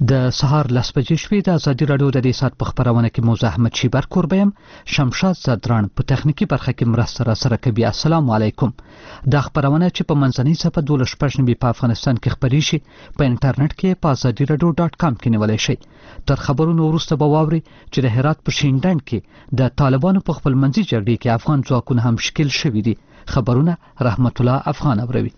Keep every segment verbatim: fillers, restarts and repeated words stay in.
د سهار لس بجې شوې د ازادي راډیو د دې ساعت په خپرونه کې موزه احمد شیبر کوربه یم. شمشاد زدران په تخنیکي برخه کې مرسته را سره کوي. السلام علیکم. دا خپرونه چې په منځنۍ صفحه دولس شپږ نوي په افغانستان کې خپرې شي په انټرنیټ کې په ازادي راډیو ډاټ کام کې نیولی شئ. تر خبرونو وروسته به واورئ چې د هرات په شینډنډ کې د طالبانو په خپلمنځي جګړې کې افغان ځواکونه هم شکیل شوي دي. خبرونه رحمت الله افغان اوروي.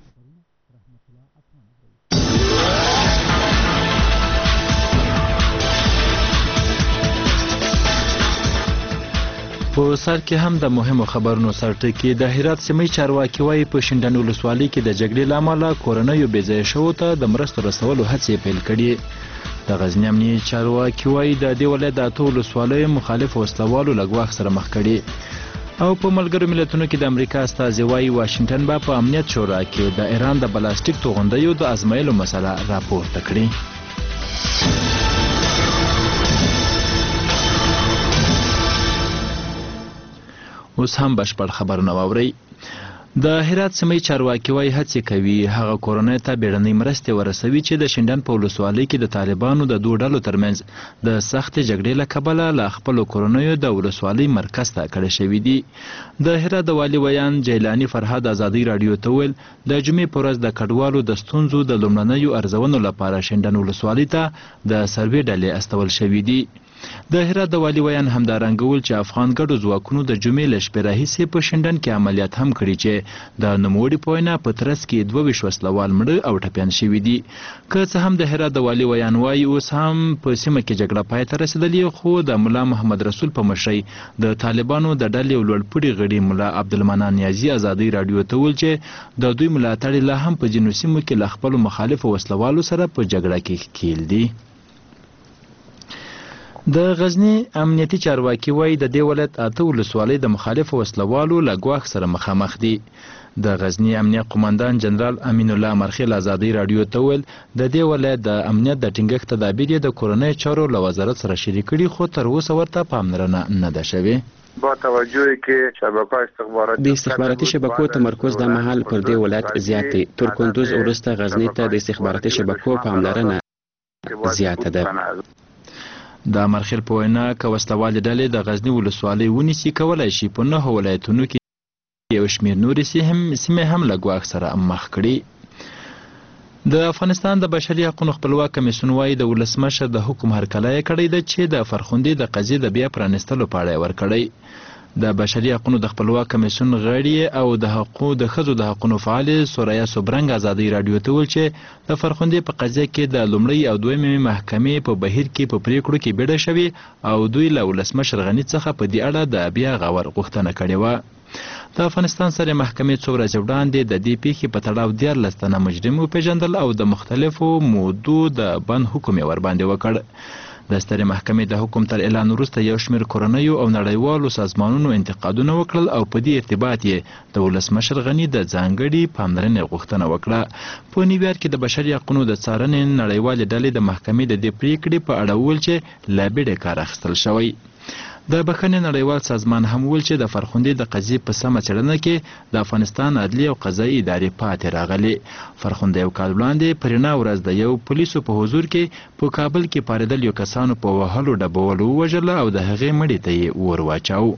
په سر کې هم د مهمو خبرونو سرټکی. د هرات سیمې چارواکي وایي په شینډنډ ولسوالۍ کې د جګړې له امله کورنیو بې ځایه شوو ته د مرستو رسولو هڅې پیل کړي. د غزني امنیتي چارواکي وایي د دې ولایت د اته ولسوالیو مخالف وسلوالو له ګواښ سره مخ کړي. او په ملګرو ملتونو کې د امریکا استازي وایي واشنګټن به په امنیت شورا کې د ایران د بلاستیک توغندیو د ازمایلو مسله راپورته کړي. اوس هم بشپړ خبرونه واورئ. د هرات سیمې چارواکي وایي هڅې کوي هغه کورنۍ ته بیړنۍ مرستې ورسوي چې د شینډنډ په ولسوالۍ کې د طالبانو د دوو ډلو ترمنځ د سختې جګړې له کبله له خپلو کورنیو د ولسوالۍ مرکز ته کډه شوي دي. د هرات د والي ویان جیلاني فرهاد ازادي راډیو ته وویل د جمعې په ورځ د کډوالو د ستونزو د لومړنیو ارزونو لپاره شینډنډ ولسوالۍ ته د سروې ډلې استول شوي دي. د هرات د والي ویان همدارنګه وویل چې افغان ګډو ځواکونو د جمعې له شپې راهیسې په شینډنډ کې عملیات هم کړي چې د نوموړي په وینا په ترڅ کې دوه ویشت وسلوال مړه او ټپیان شوي دي. که څه هم د هرات د والي ویان وایي اوس هم په سیمه کې جګړه پای ته رسېدلې، خو د ملا محمد رسول په مشرۍ د طالبانو د ډلې یو لوړپوړي غړي ملا عبدالمنان نیازي ازادي راډیو ته وویل چې د دوی ملاتړي لا هم په ځینو سیمو کې له خپلو مخالفو وسلوالو سره په جګړه کې ښکیل دي. د غزني امنیتي چارواکي وایي د دې ولایت اته ولسوالۍ د مخالفو وسلوالو له ګواښ سره مخامخ دي. د غزني امنیت قومندان جنرال امین الله مرخیل ازادي راډیو ته وویل د دې ولایت د امنیت د ټینګښت تدابیر یې د کورنۍ چارو له وزارت سره شریک کړي، خو تر اوسه ورته پاملرنه نه ده شوې. با توجه که شبکه استخباراتي د استخباراتي شبکو تمرکز د محل پر دې ولایت زیات دی. تر کندوز وروسته غزني ته د استخباراتي شبکو پاملرنه زیاته ده. د مرخیل په وینا که وسلوالې ډلې د غزني ولسوالۍ ونیسي کولی شي په نهو ولایتونو کې یو شمېر نورې سیمې هم له ګواښ سره مخ کړي. د افغانستان د بشري حقونو خپلواک کمیسیون وایي د ولسمشر د حکم هرکلی یې کړی ده چې د فرخندې د قضیې د بیا پرانیستلو په اړه یې ورکړی. د بشري حقونو د خپلواک کمیسیون غړي او د حقوقو د ښځو د حقونو فعالې سوریا سوبرنګ ازادي راډیو ته وویل چې د فرخندې په قضیه کې د لومړۍ او دویمې محکمې په بهیر کې په پریکړو کې بیړه شوې او دوی له ولسمشر غني څخه په دې اړه د بیا غور غوښتنه کړې وه. د افغانستان سرې محکمې څو ورځې وړاندې د دې پیښې په تړاو دیارلس تنه مجرم وپېژندل او د مختلفو مودو د بند حکم یې ورباندې وکړ. د سترې محکمې د حکم تر اعلان وروسته یو شمېر کورنیو او نړیوالو سازمانونو انتقادونه وکړل او په دې ارتباط یې د ولسمشر غني د ځانګړي پاملرنې غوښتنه وکړه. په نیویارک کې د بشري حقونو د څارنې نړیوالې ډلې د محکمې د دې پریکړې په اړه وویل چې له بیړې کار اخیستل شوی. د بخښنې نړیوال سازمان هم ویل چې د فرخندې د قضیې په سمه څېړنه کې د افغانستان عدلي او قضایي ادارې پاتې راغلي. فرخنده یو کال وړاندې په رڼا ورځ د یو پولیسو په حضور کې په کابل کې پارېدل یو کسانو په وهلو ډبولو ووژله او د هغې مړي ته یې اور واچاوه.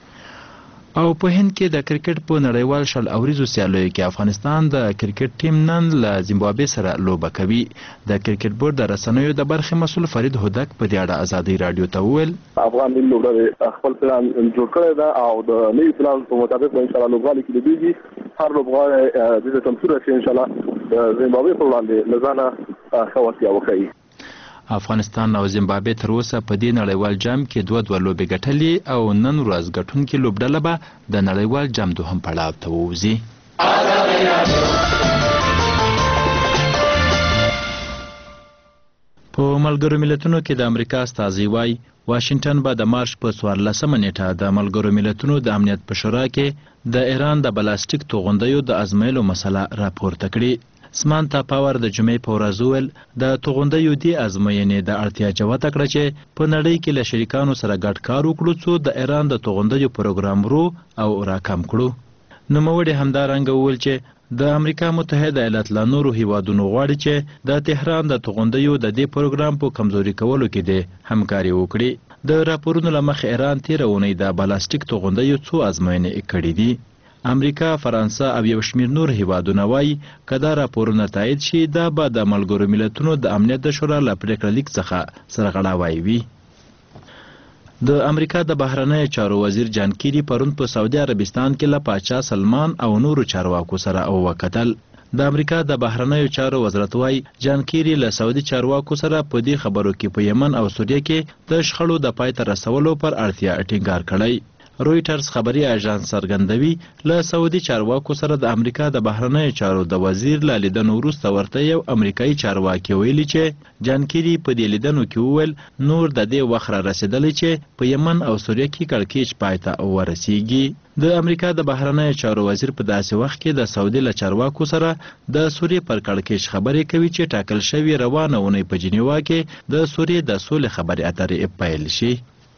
او په هند کې د کرکټ په نړیوال شل اوریزو سیالیو کې افغانستان د کرکټ ټیم نن له زیمبابوې سره لوبه کوي. د کرکټ بورډ د رسنیو د برخې مسؤل فرید هودک په دې اړه ازادي راډیو ته وویل افغان ټیم لوبډلې خپل پلان جوړ کړی ده او د نوي پلان په مطابق ان شاء الله لوبغالي کې لوبېږي. هر لوبغاړی د دې تمثیل کوي ان شاء الله د زیمبابوې په وړاندې له ځانه ښه وړتیا وښیي. افغانستان او زیمبابوې تر اوسه په دې نړیوال جام کې دوه دوه لوبې ګټلې او نن ورځ ګټونکې لوبډله به د نړیوال جام دوهم پړاو ته ووځي. په ملګرو ملتونو کې د امریکا استازي وایي واشنګټن به د مارچ په څوارلسمه نیټه د ملګرو ملتونو د امنیت په شورا کې د ایران د بلاستیک توغندیو د ازمایلو مسله راپورته کړي. سمانتا پاور د جمعې په ورځ وویل د توغندیو دې ازموینې د اړتیا جوته کړه چې په نړۍ کې له شریکانو سره ګډ کار وکړو څو د ایران د توغندیو پروګرام ورو او راکم کړو. نوموړي همدارنګه وویل چې د امریکا متحده ایالات له نورو هیوادونو غواړي چې د تهران د توغندیو د دې پروګرام په کمزوري کولو کې د همکاري وکړي. د راپورونو له مخې ایران تېره اونۍ د بالاسټیک توغندیو څو ازموینې کړي دي. امریکا، فرانسه او یو شمېر نور هیوادونه وایي که دا راپورونه تایید شي دا به د ملګرو ملتونو د امنیت د شورا له پرېکړه لیک څخه سرغړاوی وي. د امریکا د بهرنیو چارو وزیر جان کیری پرون په سعودي عربستان کې له پاچا سلمان او نورو چارواکو سره وکتل. د امریکا د بهرنیو چارو وزارت وايي جان کیری له سعودي چارواکو سره په دې خبرو کې په یمن او سوریه کې د شخړو د پای ته رسولو پر اړتیا ټینګار کړی. رویټرز خبري اژانس څرګندوي له سعودي چارواکو سره د امریکا د بهرنیو چارو د وزیر له لیدنو وروسته ورته یو امریکایي چارواکي ویلي چې جان کیری په دې لیدنو کې وویل نور د دې وخت را رسېدلی چې په یمن او سوریه کې کړکېچ پای ته ورسیږي. د امریکا د بهرنیو چارو وزیر په داسې وخت کې د سعودي له چارواکو سره د سوریې پر کړکېچ خبرې کوي چې ټاکل شوې روانه اونۍ په جنیوا کې د سوریې د سولې خبرې اترې پیل شي.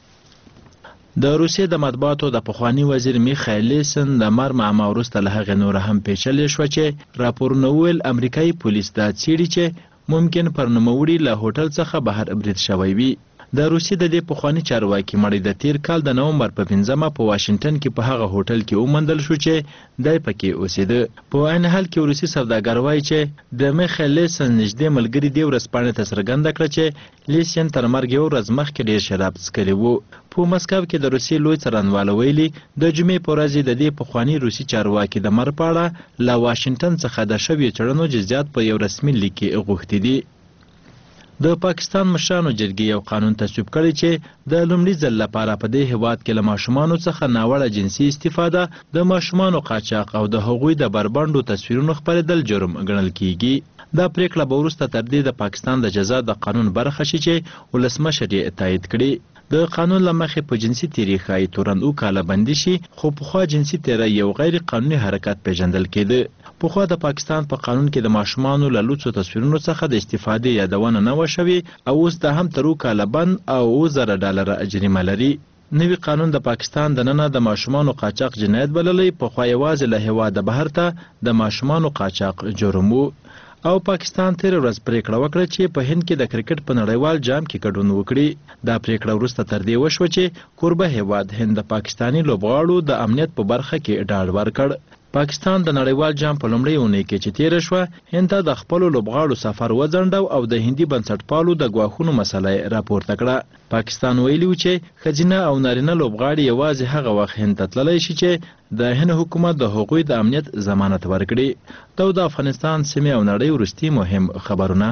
د روسیې د مطبوعاتو د پخواني وزیر میخایل لیسن د مرګ معما وروسته له هغې نوره هم پیچلې شوه چې راپورونه وویل امریکایي پولیس دا څېړي چې ممکن پر نوموړي له هوټل څخه بهر برید شوی وي. د روسیې د دې پخواني چارواکي مړی د تیر کال د نومبر په پنځمه په واشنګټن کې په هغه هوټل کې وموندل شو چې دی پکې اوسېده. په عین حال کې روسي سوداګر وایي چې د میخایل لیسن نږدې ملګري دې ورځ پاڼې ته څرګنده کړه چې لیسن تر مرګ یو ورځ مخکې ډېر شراب څښلي وو. په مسکو کې د روسیې لوی څارنوال ویلي د جمعې په ورځ د دې پخواني روسي چارواکي د مرګ په اړه له واشنګټن څخه د شویو څېړنو جزئیات په یو رسمي لیک کې غوښتي دي. د پاکستان مشرانو جرګې یو قانون تصویب کړی چې د لومړي ځل لپاره په دې هیواد کې له ماشومانو څخه ناوړه جنسي استفاده، د ماشومانو قاچاق او د هغوی د بربنډو تصویرونو خپرېدل جرم ګڼل کیږي. دا پریکړه به وروسته تر دې د پاکستان د جزا د قانون برخه شي چې ولسمشر یې تایید کړي. د قانون له مخې په جنسي تیري ښایي تورن اوه کاله بندي شي، خو پخوا جنسي تیری یو غیر قانوني حرکت پیژندل کېده. پخوا د پاکستان په قانون کې د ماشومانو له لوڅو تصویرونو څخه د استفادې یادونه نه وه شوې او اوس دا هم تر اوه کاله بند او اوه زره ډالره جریمه لري. نوي قانون د پاکستان د ننه د ماشومانو قاچاق جنایت بللی، پخوا یوازې له هېواده بهر ته د ماشومانو قاچاق جرم و. او پاکستان تیر ورځ پریکړه وکړه چې په هند کې د کرکټ په نړیوال جام کې ګډون وکړي. دا پریکړه وروسته تر دې وشوه چې کوربه هیواد هند د پاکستاني لوبغاړو د امنیت په برخه کې ډاډ ورکړ. پاکستان د نړیوال جام په لومړۍ اونۍ کې چې تیره شوه هند ته د خپلو لوبغاړو سفر وځنډو او د هندي بنسټپالو د ګواښونو مسله یې راپورته کړه. پاکستان ویلي و چې ښځینه او نارینه لوبغاړي یوازې هغه وخت هند ته تللی شي چې د هند حکومت د هغوی د امنیت ضمانت ورکړي. دا د افغانستان سیمې او نړۍ وروستي مهم خبرونه.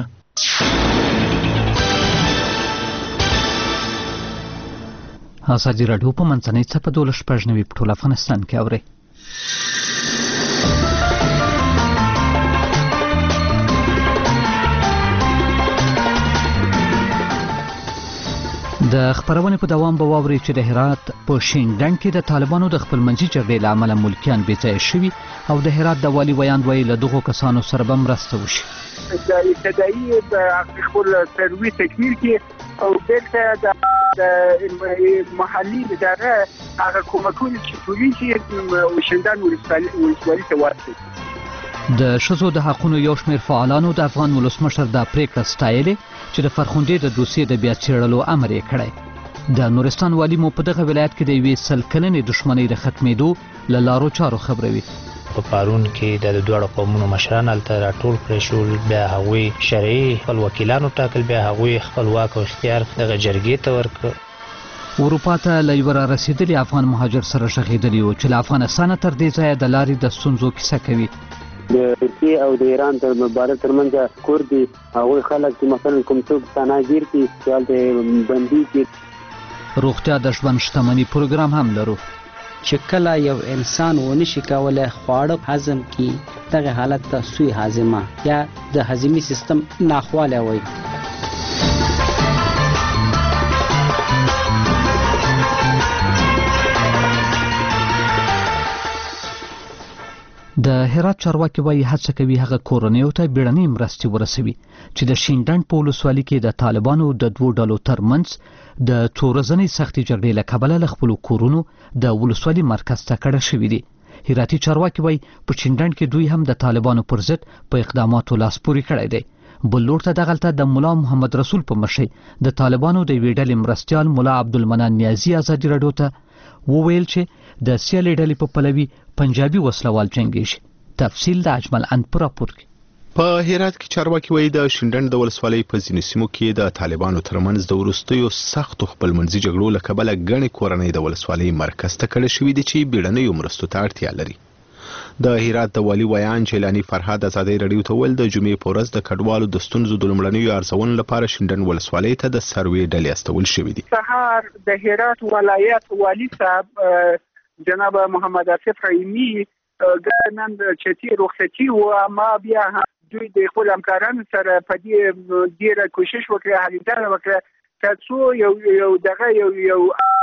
ازادي راډیو په منځنۍ څپه دولس شپږ نوي په ټول افغانستان کې اوري. د خبرونې په دوام به واوري چې د هرات په شینډنډ کې د طالبانو د خپلمنځي جګړې له امله ملکیان بې ځایه شوي او د هرات د والي ویاند وایي له دغو کسانو سره به مرسته وشي. د ابتدایي په خپل سروي تکمیل کې او دلته د محلي اداره هغه کومکونه چې ټولې چې شینډنډ ولسوالۍ ته ورسېږي. د ښځو د حقونو یو شمېر فعالانو د افغان ولسمشر دا پریکړه ستایلې چې د فرخندې د دوسیې د بیا څېړلو امر یې کړی. د نورستان والي مو په دغه ولایت کې د یوې سل کلنې دښمنۍ د ختمېدو له لارو چارو خبروي. په پارون کې د دواړو قومونو مشران هلته راټول کړی شول، بیا هغوی شرعي خپل وکیلانو ټاکل، بیا هغوی خپل واک او اختیار دغه جرګې ته ورکړ. اروپا ته له یوه رارسېدلي افغان مهاجر سره غږېدلي وو چې له افغانستانه تر دې ځایه د لارې د ستونزو کیسه کوي. د ترکیې او د ایران تر مبارز ترمنځ کور دي هغوی خلک چې مثلا کوم څوک سناګیر دي چې هلته بندي دي. روغتیا د ژوند شتمني پروګرام هم لرو چې کله یو انسان ونشي کولی خواړه هضم کړي دغه حالت ته سوی هاضمه یا د هضمي سیستم ناخوالی وایي. د هرات چارواکي وایي هڅه کوي هغه کورنیو ته بیړنۍ مرستې ورسوي چې د شینډنډ په ولسوالۍ کې د طالبانو د دوو ډلو ترمنځ د څو ورځنۍ سختې جګړې له کبله له خپلو کورونو د ولسوالۍ مرکز ته کډه شوي دي. هراتی چارواکي وایي په شینډنډ کې دوی هم د طالبانو پر ضد په اقداماتو لاس پورې کړی دی. بل لور ته دغلته د مولا محمد رسول په مشرۍ د طالبانو د یوې ډلې مرستیال مولا عبدالمنان نیازي ازادي راډیو ته وویل چې د سیالۍ ډلې په پلوي پنجابي وسلوال جنګېږي. تفصیل د اجمل اند په راپور کې. په هرات کې چارواکي وایي د شینډنډ د ولسوالۍ په ځینو سیمو کې د طالبانو ترمنځ د وروستیو سختو خپلمنځي جګړو له کبله ګڼې کورنۍ د ولسوالۍ مرکز ته کډه شوي دي چې بیړنیو مرستو ته اړتیا لري. د هرات د والي ویان جیلانی فرهاد ازادي راډیو ته ویل د جمعې په ورځ د کډوالو د ستونزو د لومړنیو ارزونې لپاره شینډنډ ولسوالۍ ته د سروې ډلې استول شوي دي. سهار د هرات ولایت والي صاحب جناب محمد آصف رحیمی ګرنن چتی رخصتي و ما بیا دوی د خپل همکارانو سره په دې ډیره کوشش وکړه هلته وکړه تاسو یو یو دغه یو یو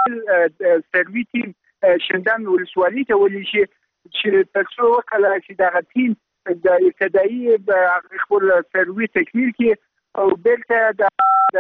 سروي ټیم شینډنډ ولسوالۍ ته ولې شي چې تاسو وکړه چې دغه ټیم د ابتدایي خپل سروي تکمیل کړي او بلته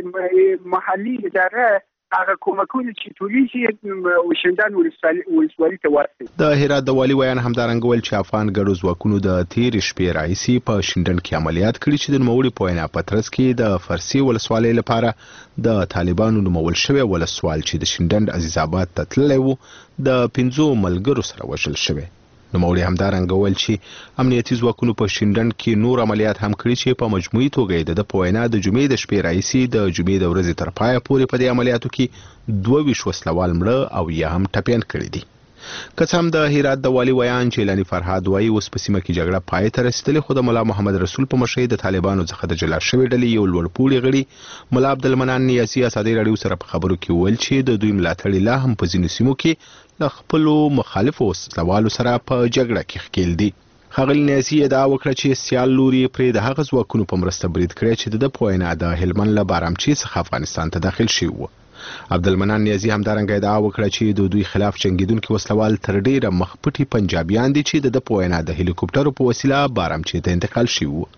د محلي اداره هغه کومکونه چې ټولې شي شینډنډ ولسوالۍ ته ورسي. د هرات د والي ویان همدارنګه ویل چې افغان ګډو ځواکونو د تېرې شپې راهیسې په شینډنډ کې عملیات کړي چې د نوموړي په وینا په ترڅ کې د فرسي ولسوالۍ لپاره د طالبانو نومول شوی ولسوال چې د شینډنډ عزیزاباد ته تللی و د پنځو ملګرو سره وژل شوی. نوموړي همدارنګه ویل چې امنیتي ځواکونو په شینډنډ کې نور عملیات هم کړي چې په مجموعي توګه د په وینا د جمعې د شپې راهیسې د جمعې د ورځې تر پایه پورې په دې عملیاتو کې دوه ویشت وسلوال مړه او یا هم ټپیان کړي دي. که څه هم د هرات د والي ویان جیلانی فرهاد وایي اوس په سیمه کې جګړه پای ته رسېدلې خو د ملا محمد رسول په مشرۍ د طالبانو څخه د جلا شوې ډلې یو لوړپوړي غړي ملا عبدالمنان نیازي ازادي راډیو سره په خبرو کې ویل چې د دوی ملاتړي لا هم په ځینو سیمو کې له خپلو مخالفو وسلوالو سره په جګړه کې ښکېل دي. ښاغلي نیازي ادعا وکړه چې سیال لوري پرې د هغه ځواکونو په مرسته برید کړی چې د په وینا د هلمند له بارامچي څخه افغانستان ته داخل شوي وو. عبدالمنان نیازي همدارنګه ادعا وکړه چې د دوی خلاف جنګیدونکي وسلوال تر ډیره مخپټي پنجابیان دي چې د په وینا د هلیکوپټرو په وسیله بارامچي ته انتقال شوي وو.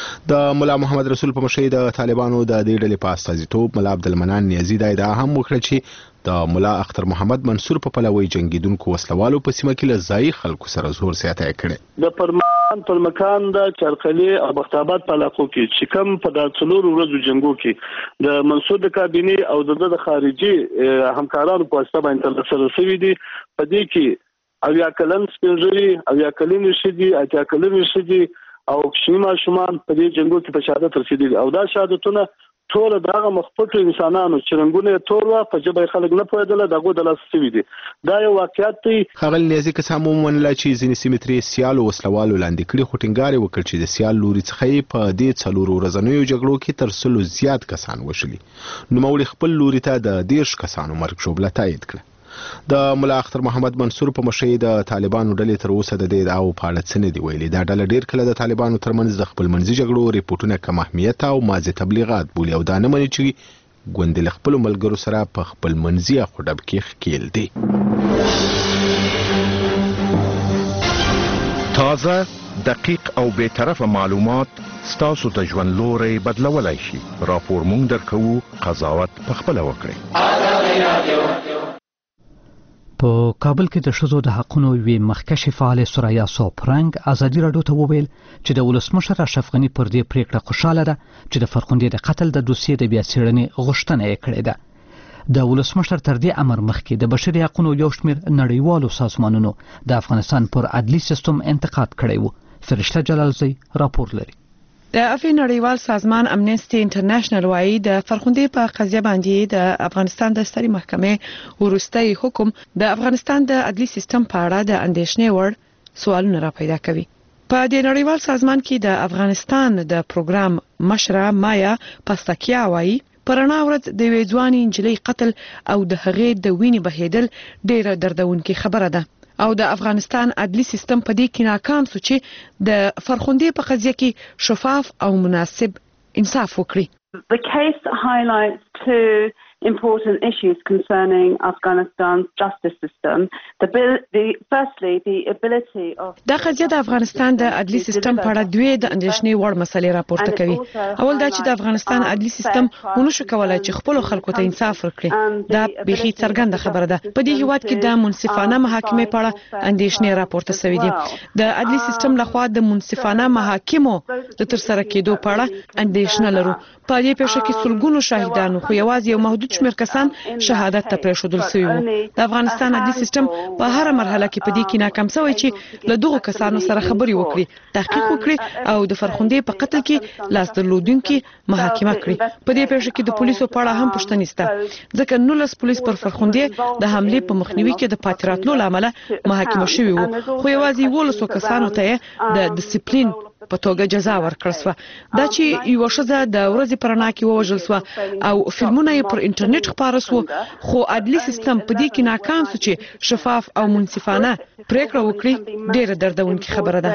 د ملا محمد رسول په مشرۍ د طالبانو د دې ډلې په استازیتوب ملا عبدالمنان نیازي دا ادعا هم وکړه چې د ملا اختر محمد منصور په پلوي جنگیدونکو وسلوالو په سیمه کې له ځایي خلکو سره زور زیاتی کړي. د پرمان پر مکان د چرخلي او بختاباد په علاقو کې چې کوم په د څلور ورځو جنگو کې د منصور د کابینې او د خارجي همکارانو په واسطه باندې ترسره شوي دي. په دې کې او یا کلن سپینځري او یا کلن شدي اته کلن شدي او شیما شومان په دې جنگو کې په شهادت رسیدلي او دا شهادتونه ټول دغه مخپټو انسانانو چې رنگونه ټول په جبه خلک نه پوهېدل دغه د لاس سوي دي. دا یو واقعیت دی. ښاغلي نیازي که څه هم ومنله چې ځینې سیمې ترې سیالو وسلوالو لاندې کړي خو ټینګار یې وکړ چې د سیال لوري څخه یې په دې څلورو ورځنیو جګړو کې تر سلو زیات کسان وشلي. نوموړي خپل لوري ته د دېرش کسانو مرګ ژوبله تایید کړه. د ملا اختر محمد منصور په مشرۍ د طالبانو ډلې تر اوسه د دې ادعاو په اړه څه نه دي ویلي. دا ډله ډېر کله د طالبانو ترمنځ د خپلمنځي جګړو ریپورټونه کم اهمیته او ماضي تبلیغات بولي او دا نه مني چې ګوندې له خپلو ملګرو سره په خپلمنځي اخوډب کې ښکېل دي. تازه دقیق او بی‌طرفه معلومات ستاسو د ژوند لوری بدلولی شي. راپور مونږ درکوو، قضاوت پخپله وکړئ. په کابل کې د ښځو د حقونو یوې مخکښې فعالې سریا سوپرنګ ازادي راډیو ته وویل چې د ولسمشر اشرف غني پر دې پریکړه خوشاله ده چې د فرخندې د قتل د دوسیې د بیا څېړنې غوښتنه یې کړې ده. د ولسمشر تر دې امر مخکې د بشري حقونو یو شمېر نړیوالو سازمانونو د افغانستان پر عدلي سیستم انتقاد کړی و. فرشته جلالزی راپور لري. د افی نړیوال سازمان امنیسټي انټرنیشنل وايي د فرخندې په قضیه باندې د افغانستان د ستري محکمې وروستي حکم د افغانستان د عدلي سیستم په اړه د اندېښنې وړ سوالونه را پیدا کوي. په دې نړیوال سازمان کې د افغانستان د پروګرام مشره مایا پاستاکیا وايي پرانا ورځ د وې ځواني انجلۍ قتل او د هغې د وینې بهیدل ډېره دردونکې خبره ده او د افغانستان عدلي سیستم په دې کې ناکام شو چې د فرخندې په قضیه کې شفاف او مناسب انصاف وکړي. The case highlights two important issues concerning Afghanistan's justice system. The, the firstly the ability of دا قضیه د افغانستان د عدلي سیستم په اړه دوی د اندېښنې وړ مسلې راپورته کوي. اول دا چې د افغانستان عدلي سیستم ونشو کولای چې خپل خلکو ته انصاف ورکړي. دا بيخي څرګنده خبره ده. په دې هیواد کې د منصفانه محاکمې په اړه اندېښنې راپورته شوې دي. د عدلي سیستم لخوا د منصفانه محاکمو د ترسره کېدو په اړه اندېښنه لرو. په دې پیښه کې سلګونو شاهدانو خو یوازې یو محدود شمېر کسان شهادت ته پرېښودل شوي وو. د افغانستان عدلي سیستم په هر مرحله کې په دې کې ناکام شوی چې له دغو کسانو سره خبرې وکړي، تحقیق وکړي او د فرخندې په قتل کې لاس درلودونکي محاکمه کړي. په دې پیښه کې د پولیسو په اړه هم پوښتنې شته، ځکه نولس پولیس پر فرخندې د حملې په مخنیوي کې د پاتې راتلو له امله محاکمه شوي وو، خو یوازې یولسو کسانو ته د ډیسپلین په توګه جزا ورکړل شوه. دا چې یوه ښځه د ورځې په رڼا کې ووژل شوه او فلمونه یې پر انټرنیټ خپاره شو، خو عدلي سیستم په دې کې ناکام شو چې شفاف او منصفانه پریکړه وکړي، ډېره دردونکې خبره ده.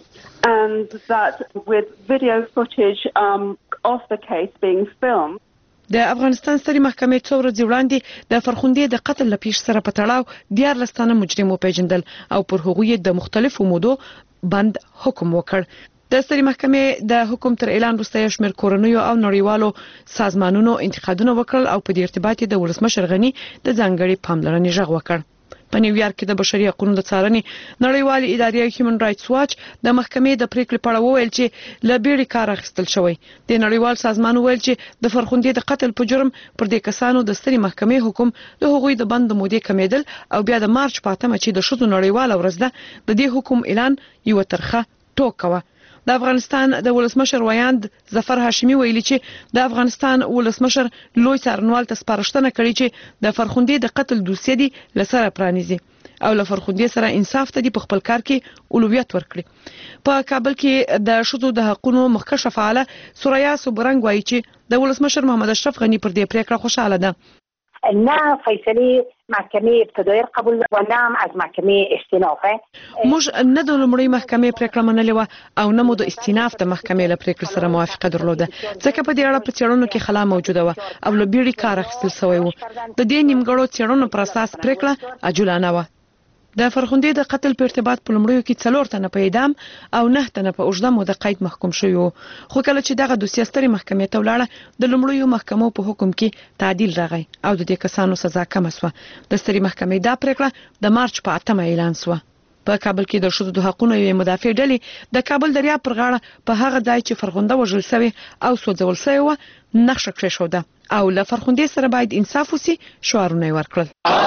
And that with video footage um, of the case being filmed. د افغانستان سترې محکمې څو ورځې وړاندې د فرخندې د قتل له پیښې سره په تړاو دیارلس تنه مجرم وپېژندل او پر هغوی د مختلفو مودو بند حکم وکړ. د سترې محکمې د حکم تر اعلان وروسته یو شمېر کورنیو او نړیوالو سازمانونو انتقادونه وکړل او په دې ارتباط د ولسمشر غني د ځانګړې پاملرنې غږ وکړ. په نیویارک کې د بشري حقوقو د څارنې نړیوالې ادارې هیومن رائټس واچ د محکمې د پریکړې په اړه وویل چې له بیړې کار اخیستل شوی. د نړیوال سازمان وویل چې د فرخندې د قتل په جرم پر دې کسانو د سترې محکمې حکم د هغوی د بند مودې کمیدل او بیا د مارچ په اتمه چې د ښځو نړیواله ورځ ده د دې حکم اعلان یو ترخه ټوکه وه. د افغانستان د ولسمشر ویاند ظفر هاشمي ویلي چې د افغانستان ولسمشر لوی څارنوال ته سپارښتنه کړې چې د فرخندې د قتل دوسیه دی لسره پرانیزي او له فرخندې سره انصاف ته دی په خپل کار کې اولویت ورکړي. په کابل کې د ښځو د حقوقو مخکښه فعاله سوریا سوبرنګ وایي چې د ولسمشر محمد اشرف غني پر دې پریکړه خوشاله ده. نه فیصله محکمه ابتدایی قبول و نه هم از محکمه استینافه. موږ نه د لومړۍ محکمې پریکړه منلې وه او نه مو د استیناف د محکمې له پریکړې سره موافقه درلوده، ځکه په دې اړه په څېړنو کې خلا موجوده وه او له بیړې کار اخیستل شوی و. د دې نیمګړو څېړنو پر اساس پریکړه عجولانه وه. د فرخندې د قتل په ارتباط په لومړیو کې څلور تنه په اعدام او نه تنه په اوږده موده قید محکوم شوي وو، خو کله چې دغه دوسیه سترې محکمې ته ولاړه د لومړیو محکمو په حکم کې تعدیل راغی او د دې کسانو سزا کمه شوه. د سترې محکمې دا پریکړه د مارچ په اتمه اعلان شوه. په کابل کې د ښځو د حقوقو یوې مدافع ډلې د کابل دریاب پر غاړه په هغه ځای چې فرخنده وژل شوې او سوځول شوې وه نقشه کېښوده او له فرخندې سره باید انصاف وسي شعارونه یې ورکړل.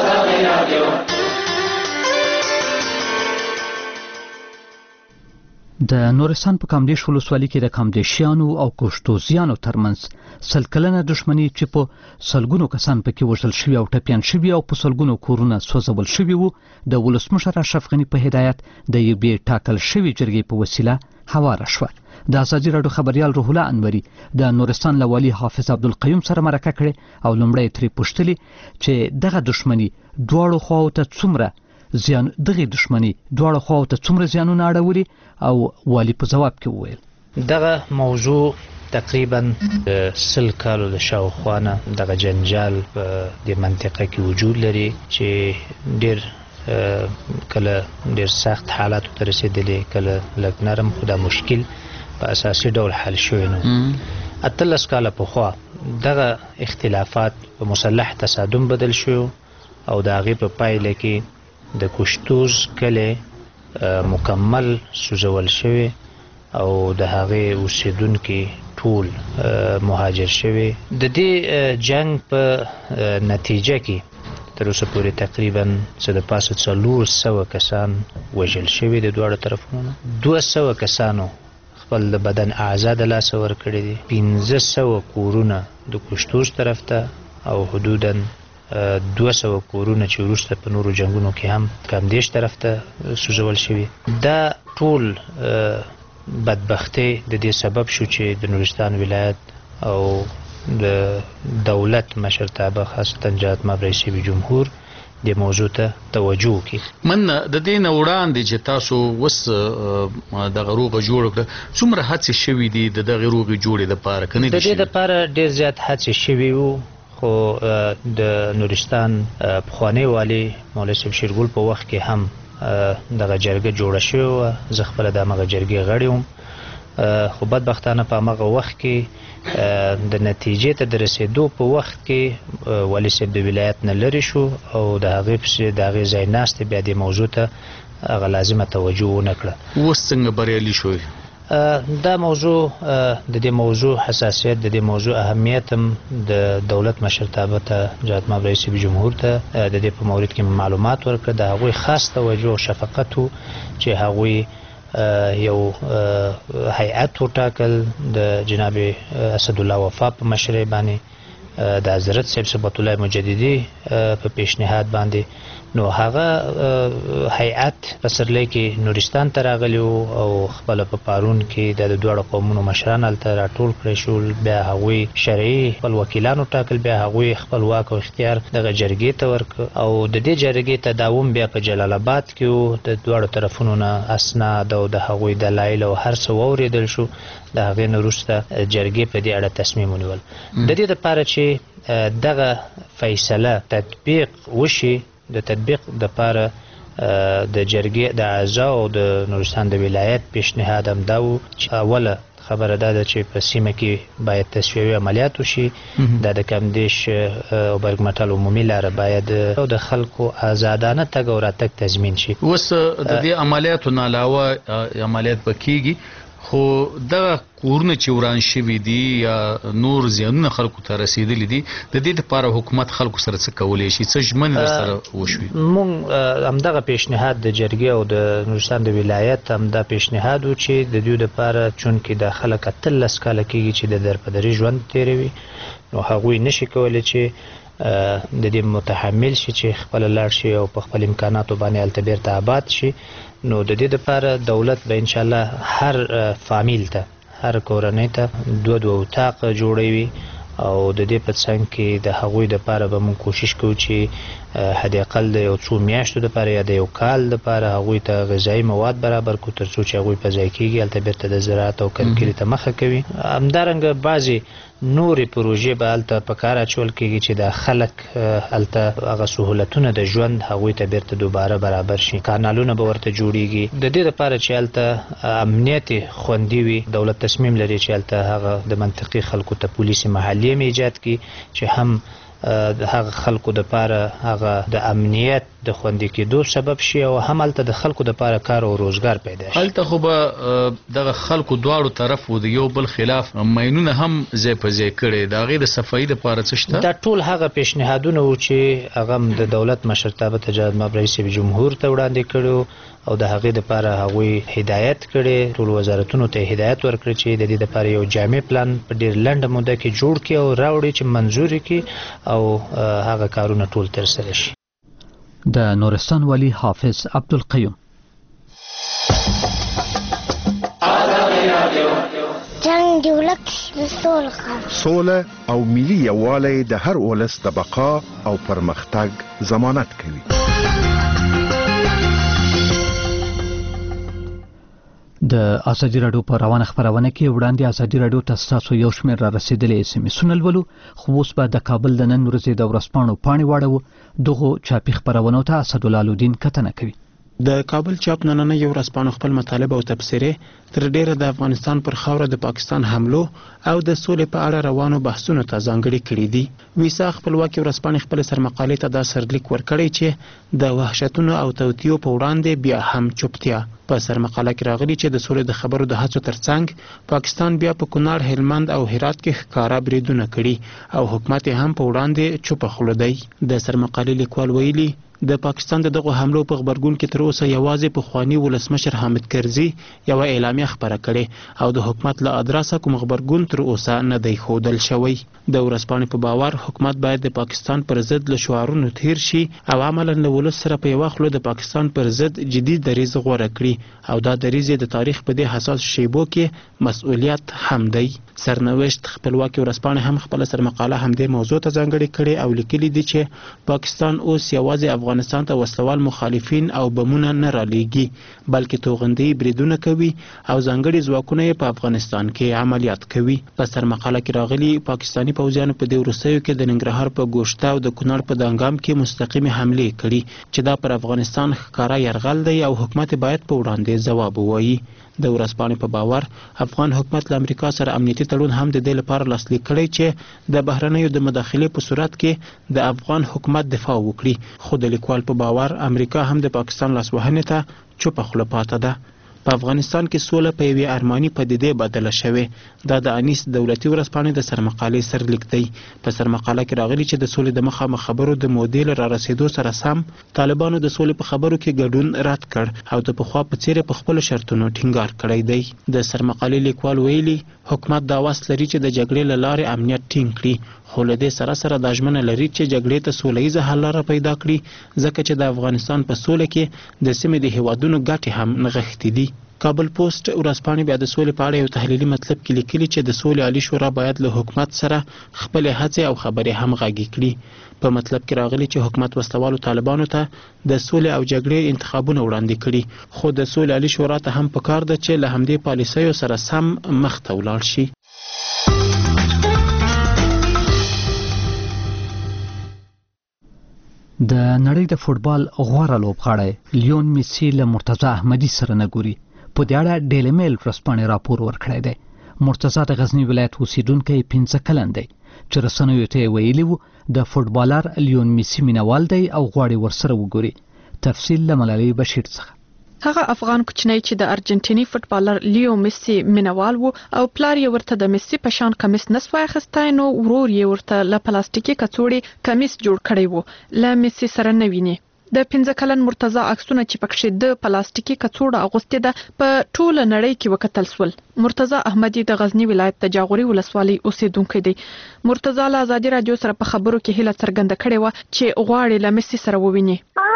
د نورستان په کامدیش ولسوالۍ کې د کامدیشیانو او کوشتوزیانو ترمنځ سل کلنه دښمني چې په سلګونو کسان پکې وژل شوي او ټپیان شوي او په سلګونو کورونه سوځول شوي وو د ولسمشر اشرف غني په هدایت د یوې ټاکل شوي جرګې په وسیله هواره شوه. د ازادي راډیو خبريال روح الله انوري د نورستان له والي حافظ عبدالقیوم سره مرکه کړې او لومړی ترې پوښتلې چې دغه دښمني دواړو خواو ته څومره زیان دغه دښمنی دواړه خواو ته څومره زیانونه اړولي او والی په جواب کې وویل دغه موضوع تقریبا سل کالو د شاوخوانه دغه جنجال په د منطقه کې وجود لري چې ډیر کله ډیر سخت حالات ته رسیدلي کله لږ نرم خو دا مشکل په اساسي ډول حل شوی نو اتلس کاله په خوا دغه اختلافات په مسلح تصادم بدل شو او د هغې په پایله کې د کوشتوز کلی مکمل سوځول شوی او د هغې اوسیدونکي ټول مهاجر شوی. د دې جنگ په نتیجه کې تر اوسه پورې تقریبا څه د پاسه څلور سوه کسان وژل شوي د دواړو طرفونو، دوه سوه کسانو خپل د بدن اعضا د لاسه ورکړي دي، پنځه سوه کورونه د کوشتوز طرف ته او حدودا دوه سوه کورونه چې وروسته په نورو جنګونو کې هم کامدیش طرف ته سوځول شوي. دا ټول بدبختي د دې سبب شو چې د نورستان ولایت او د دولت مشرتابه خاصتا جهات ماب رئیس جمهور د موضوع ته توجه وکړي. من د دې نه وړاندې چې تاسو وس دغه روغه جوړ کړه څومره هڅې شوي دي د دغه روغې جوړې لپاره؟ د دې لپاره ډېر زیات هڅې شوي وو خو د نورستان پخوانی والی مولوي صاحب شیرګل په وخت کې هم دغه جرګه جوړه شوې وه. زه خپله د همغه جرګې غړی وم، خو بدبختانه په همغه وخت کې د نتیجې ته د رسېدو په وخت کې والي صاحب د ولایت نه لرې شو او د هغې پسې د هغې ځای ناستې بیا دې موضوع ته هغه لازمه توجه ونه کړه. اوس څنګه بریالي شوی؟ دا موضوع د دې موضوع حساسیت، د دې موضوع اهمیت هم د دولت مشرتابه ته جهاد ماب رئیس جمهور ته د دې په مورد کې معلومات ورکړه. د هغوی خاص توجه او شفقت و چې هغوی یو هیئت وټاکل د جناب اسدالله وفا په مشرۍ باندې د حضرت صاحب ثبت الله مجددي په پیشنهاد باندې. نو هغه هیئت په سرلی کې نورستان ته راغلی او خپله په پارون کې د دواړو قومونو مشران هلته راټول کړی شول. بیا هغوی شرعي خپل وکیلان وټاکل، بیا هغوی خپل واک او اختیار دغه جرګې ته ورکړ او د دې جرګې تداوم بیا په جلال آباد کې و. د دواړو طرفونو نه اسناد او د هغوی دلایل او هر څه واورېدل شو. د هغې نه وروسته جرګې په دې اړه تصمیم ونیول. د دې دپاره چې دغه فیصله تطبیق وشي، د تطبیق دپاره د جرګې د اعضاو او د نورستان د ولایت پیشنهاد هم دا و چې اوله خبره دا ده چې په سیمه کې باید تصفیوي عملیات وشي. دا د کمدیش او برګمټال عمومي لاره باید او د خلکو آزادانه تګ او راتګ تضمین شي. اوس د دې عملیاتو نه علاوه عملیات به کېږي، خو دغه کورونه چې وران شوي دي یا نور زیانونه خلکو ته رسېدلي دي، د دې لپاره حکومت خلکو سره څه کولی شي؟ څه ژمنې درسره وشوي؟ مونږ همدغه پیشنهاد د جرګې او د نورستان د ولایت همدا پیشنهاد و چې د دوی دپاره چونکې د خلک اتلس کاله کېږي چې د درپدري ژوند تېروي، نو هغوی نشي کولی چې د دې متحمل شي چې خپله لاړ شي او په خپل امکاناتو باندې هلته بیرته آباد شي. نو د دې دپاره دولت به انشاءالله هر فامیل ته، هر کورنۍ ته دوه دوه اتاق جوړوي او د دې په څنګ کې د هغوی دپاره به موږ کوشش کوو چې حداقل د یو څو میاشتو دپاره یا د یو کال دپاره هغوی ته غذایي مواد برابر کړو تر څو چې هغوی په ځای کېږي هلته بیرته د زراعت او کرکیلې ته مخه کوي. همدارنګه بعضې نورې پروژې به هلته په کار اچول کېږي چې د خلک هلته هغه سهولتونه د ژوند هغوی ته بیرته دوباره برابر شي. کانالونه به ورته جوړیږي. د دې دپاره چې هلته امنیت خوندي وي، دولت تصمیم لري چې هلته هغه د منطقي خلکو ته پولیس محلي هم ایجاد کړي چې هم د هغه خلکو دپاره هغه د امنیت د خوندي کېدو سبب شي او هم هلته د خلکو دپاره کار او روزګار پیدا شي. هلته خو به دغه خلکو دواړو طرف و د یو بل خلاف ماینونه هم ځای په ځای کړي. د هغې د صفایي دپاره څه شته؟ دا ټول هغه پیشنهادونه و چې هغه هم د دولت مشرتابه ته جهاد ماب رئیس جمهور ته وړاندې کړي او د هغې دپاره هغوی هدایت کړي، ټول وزارتونو ته هدایت ورکړي چې د دې دپاره یو جامع پلان په ډېر لنډه موده کې جوړ کړي او راوړي چې منظور کړي او هغه کارونه ټول ترسره شي. د نورستان والی حافظ عبدالقیوم. جنگ دی ولک د سول غم، سوله او ملي یووالی د هر ولس د بقا او پرمختګ ضمانت کوي. د ازادي راډیو په روانه خبرونه کې وړاندې ازادي راډیو ته تاسو یو شمېر را رسیدلې اس ام اس ولولو، خو اوس به د کابل د نن ورځې د ورځپاڼو پاڼې واړو. دغه چاپي خبرونو ته اسدالله الدین کتنه کوي. د کابل چاپ نننۍ یو ورځپاڼو خپل مطالب او تبصرې تر ډیره د افغانستان پر خاوره د پاکستان حملو او د سولې په اړه روانو بحثونو ته ځانګړي کړي دي. ویسا خپلواکي ورځپاڼې خپل سرمقالې ته دا سرلیک ورکړی چې د وحشتونو او توطیو په وړاندې بیا هم چوپتیا. په سرمقاله کې راغلي چې د سولې د خبرو د هڅو ترڅنګ پاکستان بیا په کونړ، هلمند او هرات کې ښکارا بریدونه کړي او حکومت هم په وړاندې چوپه خوله دی. د سرمقالې لیکوال ویلي د پاکستان د دغه حملو په خبرګون کې تر اوسه یوازې پخوانی ولسمشر حامد کرزي یو اعلامیه خبره کړې او د حکومت له ادرسه کوم خبرګون تر اوسه نه دی ښودل شوی. د ورځپاڼې په باور حکومت باید د پاکستان پر ضد له شعارونو تیر شي او عملا له ولس سره په یوه خوله د پاکستان پر ضد جدي دریځ غوره کړي او دا دریځ د تاریخ په دې حساس شیبو کې مسؤلیت هم دی. سرنوشت خپلواکي ورځپاڼې هم خپله سرمقاله همدې موضوع ته ځانګړې کړې او لیکلي دي چې پاکستان اوس یوازې افغان افغانستان ته وسلوال مخالفین او بمونه نه رالیږي بلکې توغندي بریدونه کوي او ځانګړي ځواکونه یې په افغانستان کې عملیات کوي. په سرمقاله کې راغلي پاکستاني پوځیانو په دې وروستیو کې د ننګرهار په ګوشته او د کونړ په دانګام کې مستقیمې حملې کړي چې دا پر افغانستان ښکاره یرغل دی او حکومت باید په وړاندې ځواب ووایي. د ورځپاڼې په باور افغان حکومت له امریکا سره امنیتي تړون هم د دې لپاره لاسلیک کړی چې د بهرنیو د مداخلې په صورت کې د افغان حکومت دفاع وکړي، خو د لیکوال په باور امریکا هم د پاکستان لاسوهنې ته چوپه خوله پاته ده. په افغانستان کې سوله په یوې ارماني پدیدې بدله شوې. دا د انیس دولتي ورځپاڼې د سرمقالې سرلیک دی. په سرمقاله کې راغلي چې د سولې د مخامخ خبرو د مودې له رارسېدو سره سم طالبانو د سولې په خبرو کې ګډون رد کړ او د پخوا په څېر په خپلو شرطونو ټینګار کړی دی. د سرمقالې لیکوال ویلي حکومت دا وس لري چې د جګړې له لارې امنیت ټینګ کړي، خو له دې سره سره دا ژمنه لري چې جګړې ته سوله ییزه حل لاره پیدا کړي، ځکه چې د افغانستان په سوله کې د سیمې د هیوادونو ګټې هم نغښتې دي. کابل پوسټ ورځپاڼې بیا د سولې په اړه یو تحلیلي مطلب کې لیکلي چې د سولې عالی شورا باید له حکومت سره خپلې هڅې او خبرې همغږي کړي. په مطلب کې راغلي چې حکومت وسلوالو طالبانو ته د سولې او جګړې انتخابونه وړاندې کړي، خو د سولې عالی شورا ته هم پکار ده چې له همدې پالیسیو سره سم مخ ته ولاړ شي. د نړۍ د فوټبال غوره لوبغاړی لیون میسی له مرتضی احمدي سره نه ګوري. په دې اړه ډیلی میل ورځپاڼې راپور ورکړی دی. مرتضی د غزنی ولایت اوسیدونکی پنځه کلن دی چې رسنیو ته یې ویلي وو د فوټبالر لیون میسی مینوال دی او غواړي ورسره وګوري. تفصیل له ملالۍ بشیر څخه. هغه افغان کوچنی چې د ارجنټینی فوټبالر لیو میسی مینوال وو او پلار یې ورته د میسی په شان کمیس نسوای خستای نو ورور یې ورته له پلاستیکي کڅوړې کمیس جوړ کړی وو له میسی سره نه ویني. د پنځه کلن مرتضی عکسونه چې پکښې د پلاستیکي کڅوړه اغوستې ده په ټوله نړۍ کې وکتل سول. مرتضی احمدي د غزنی ولایت د جاغوري ولسوالۍ اوسیدونکی دی. مرتضی له ازادي رادیو سره په خبرو کې هیله څرګنده کړې وه چې غواړي له میسی سره وویني.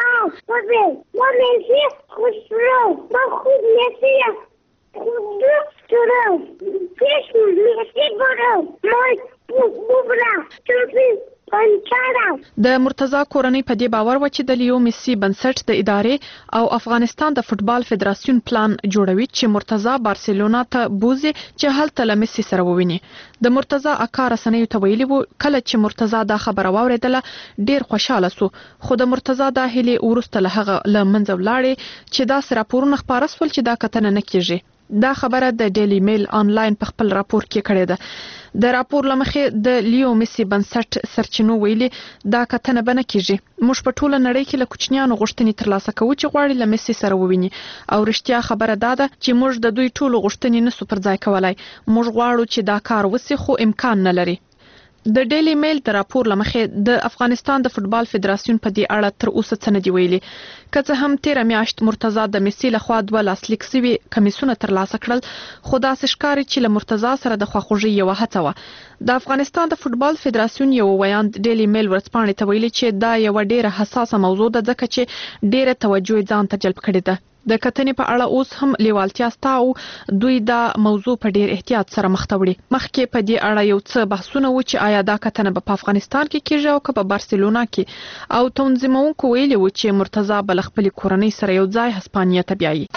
د مرتضی کورنۍ په دې باور و چې د لیو میسی بنسټ د ادارې او افغانستان د فوټبال فدراسیون پلان جوړوي چې مرتضی بارسلونا ته بوزي چې هلته له میسی سره وویني. د مرتضی اکا رسنیو ته ویلي وو کله چې مرتضی دا خبره واورېدله ډیر خوشاله سو، خو د مرتضی دا هیلې وروسته له هغه له منځه ولاړې چې داسې راپورونه خپاره سول چې دا کتنه نه کیږي. دا خبره د ډیلی میل آنلاین په خپل راپور کې کړې ده. د راپور لمخې د لیو میسی بنسټ سرچینو ویلي دا کتنه به نه کیږي. موږ په ټوله نړۍ کې له کوچنیانو غوښتنې ترلاسه کوو چې غواړي له میسی سره وویني او رښتیا خبره دا ده چې موږ د دوی ټولو غوښتنې نسو پر ځای کولای. موږ غواړو چې دا کار وسي خو امکان نه لري. د ډیلی میل د راپور لمخې د افغانستان د فوټبال فدراسیون په دې اړه تر اوسه څه نه دی ویلي. که څه هم تیره میاشت مرتضی د میسی لخوا دوه لاسلیک سوي کمیسونه ترلاسه کړل، خو داسې ښکاري چې له مرتضی سره د خواخوږۍ یوه هڅه وه. د افغانستان د فوټبال فدراسیون یو ویاند ډیلی میل ورځپاڼې ته ویلي چې دا یوه ډیره حساسه موضوع ده ځکه چې ډیره توجه یې ځان ته جلب کړې ده. د کتنې په اړه اوس هم لیوالتیا ستا او دوی دا موضوع په ډیر احتیاط سره مخ ته وړي. مخکې په دې اړه یو څه بحثونه و چې آیا دا کتنه به په افغانستان کې کیږي او که په بارسلونا کې، او تنظیمونکو ویلي و چې مرتضی به له خپلې کورنۍ سره یو ځای هسپانیا ته بیایي.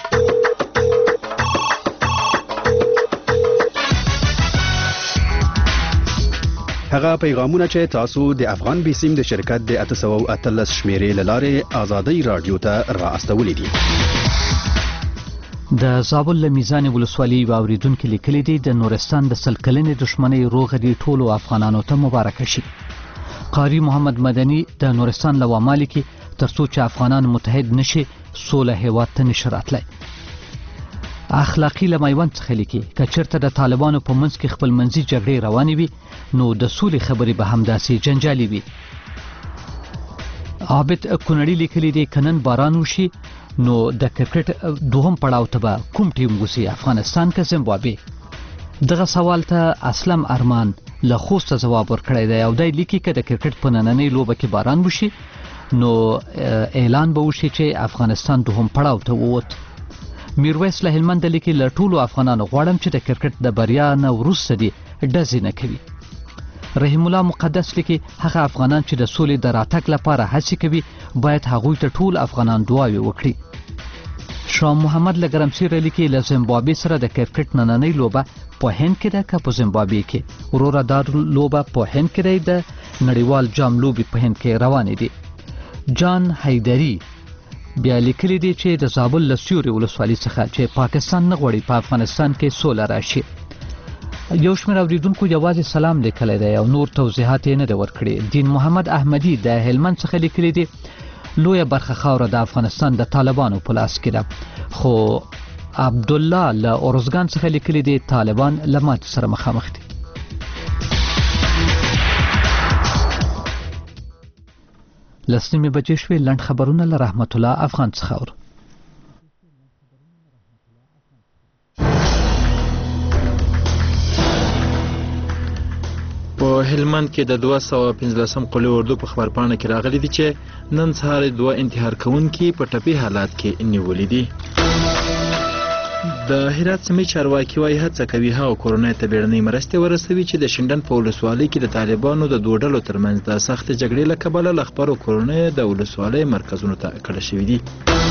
هغه پیغامونه چې تاسو د افغان بیسیم د شرکت د اته سوه او اتلس شمیرې له لارې ازادۍ رادیو ته را استولې دي. د زابل له میزان ولسوالۍ یو اوریدونکي لیکلي دي د نورستان د سل کلنې دښمنۍ روغه دي ټولو افغانانو ته مبارکه شي. قاری محمد مدني د نورستان له وامالي کې تر څو چې افغانان متحد نشي سوله هیواد ته نشي راتلی. اخلاقی له میوند څخه لیکي که چېرته د طالبانو په منځ کې خپل منځي جګړې روانې وي نو د سولې خبرې به همداسې جنجالي وي. عابد کونړي لیکلي دی که نن باران وشي نو د کرکټ دوهم پړاو ته به کوم ټیم وځي، افغانستان که زیمبابوې؟ دغه سوال ته اسلم ارمان له خوسته ځواب ورکړی دی او دی لیکي که د کرکټ په نننۍ لوبه کې باران وشي نو اعلان به وشي چې افغانستان دوهم پړاو ته ووت. میرویس له هلمند لیکي له ټولو افغانانو غواړم چې د کرکټ د بریا نه وروسته دي ډزې نه کوي. رحیم الله مقدس لیکي هغه افغانان چې د سولې د راتګ لپاره هڅې کوي باید هغوی ته ټول افغانان دعاوې وکړي. شاه محمد له ګرمسیره لیکي له زیمبابوې سره د کرکټ نننۍ لوبه په هند کې ده که په زیمبابوې کې. وروره دا لوبه په هند کې دی، د نړیوال جام لوبې په هند کې روانې دي. جان حیدري بیا لیکلي دي چې د زابل له سیوري ولسوالۍ څخه چې پاکستان نه غواړي په افغانستان کې سوله راشي. یو شمېر اوریدونکو یوازې سلام لیکلی دی او نور توضیحات یې نه دی ورکړي. دین محمد احمدي د هلمند څخه لیکلي دي لویه برخه خاوره د افغانستان د طالبانو په لاس کې ده، خو عبدالله له ارزګان څخه لیکلي دي طالبان له ماتې سره مخامخ دي. لس نیمې بجې شوې. لنډ خبرونه له رحمت الله افغان څخه اورو. په هلمند کې د دوه سوه پنځلسم قلي اردو په خبرپاڼه کې راغلي دي چې نن سهار دوه انتحار کوونکي په ټپي حالات کې نیولي دي. د هرات سیمې چارواکي وايي هڅه کوي هغو کورنیو ته بیړنۍ مرستې ورسوي چې د شینډن په ولسوالۍ کې د طالبانو د دوو ډلو ترمنځ د سختې جګړې له کبله له خپرو کورنیو د ولسوالۍ مرکزونو ته کډه شوي دي.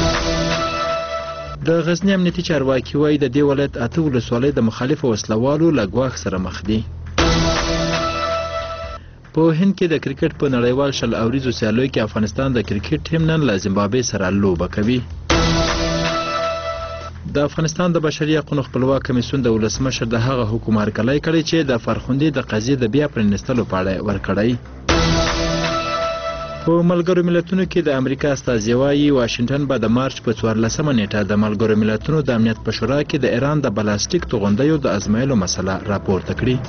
د غزني امنیتي چارواکي وايي د دې ولایت اته ولسوالۍ د مخالفو وسلوالو له ګواښ سره مخ دي. په هند کې د کرکټ په نړیوال شل اوریزو سیالیو کې افغانستان د کرکټ ټیم نن له زیمبابوې سره لوبه کوي. د افغانستان د بشري حقوقو خپلواک کمیسیون د ولسمشر د هغه حکم هرکلی کړی چې د فرخندې د قضیې د بیا پرانیستلو په اړه ورکړی. په ملګرو ملتونو کې د امریکا استازي وايي واشنګټن به د مارچ په څوارلسمه نیټه د ملګرو ملتونو د امنیت په شورا کې د ایران د بلاستیک توغندیو د ازمایلو مسله راپورته کړي.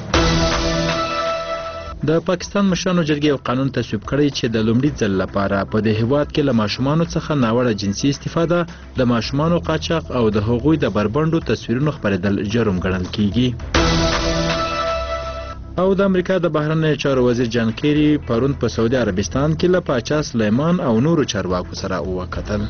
د پاکستان مشرانو جرګې یو قانون تصویب کړی چې د لومړي ځل لپاره په دې هیواد کې له ماشومانو څخه ناوړه جنسي استفاده، د ماشومانو قاچاق او د هغوی د بربنډو تصویرونو خپرېدل جرم ګڼل کیږي. او د امریکا د بهرنیو چارو وزیر جان کیری پرون په سعودي عربستان کې له پاچا سلیمان او نورو چارواکو سره وکتل.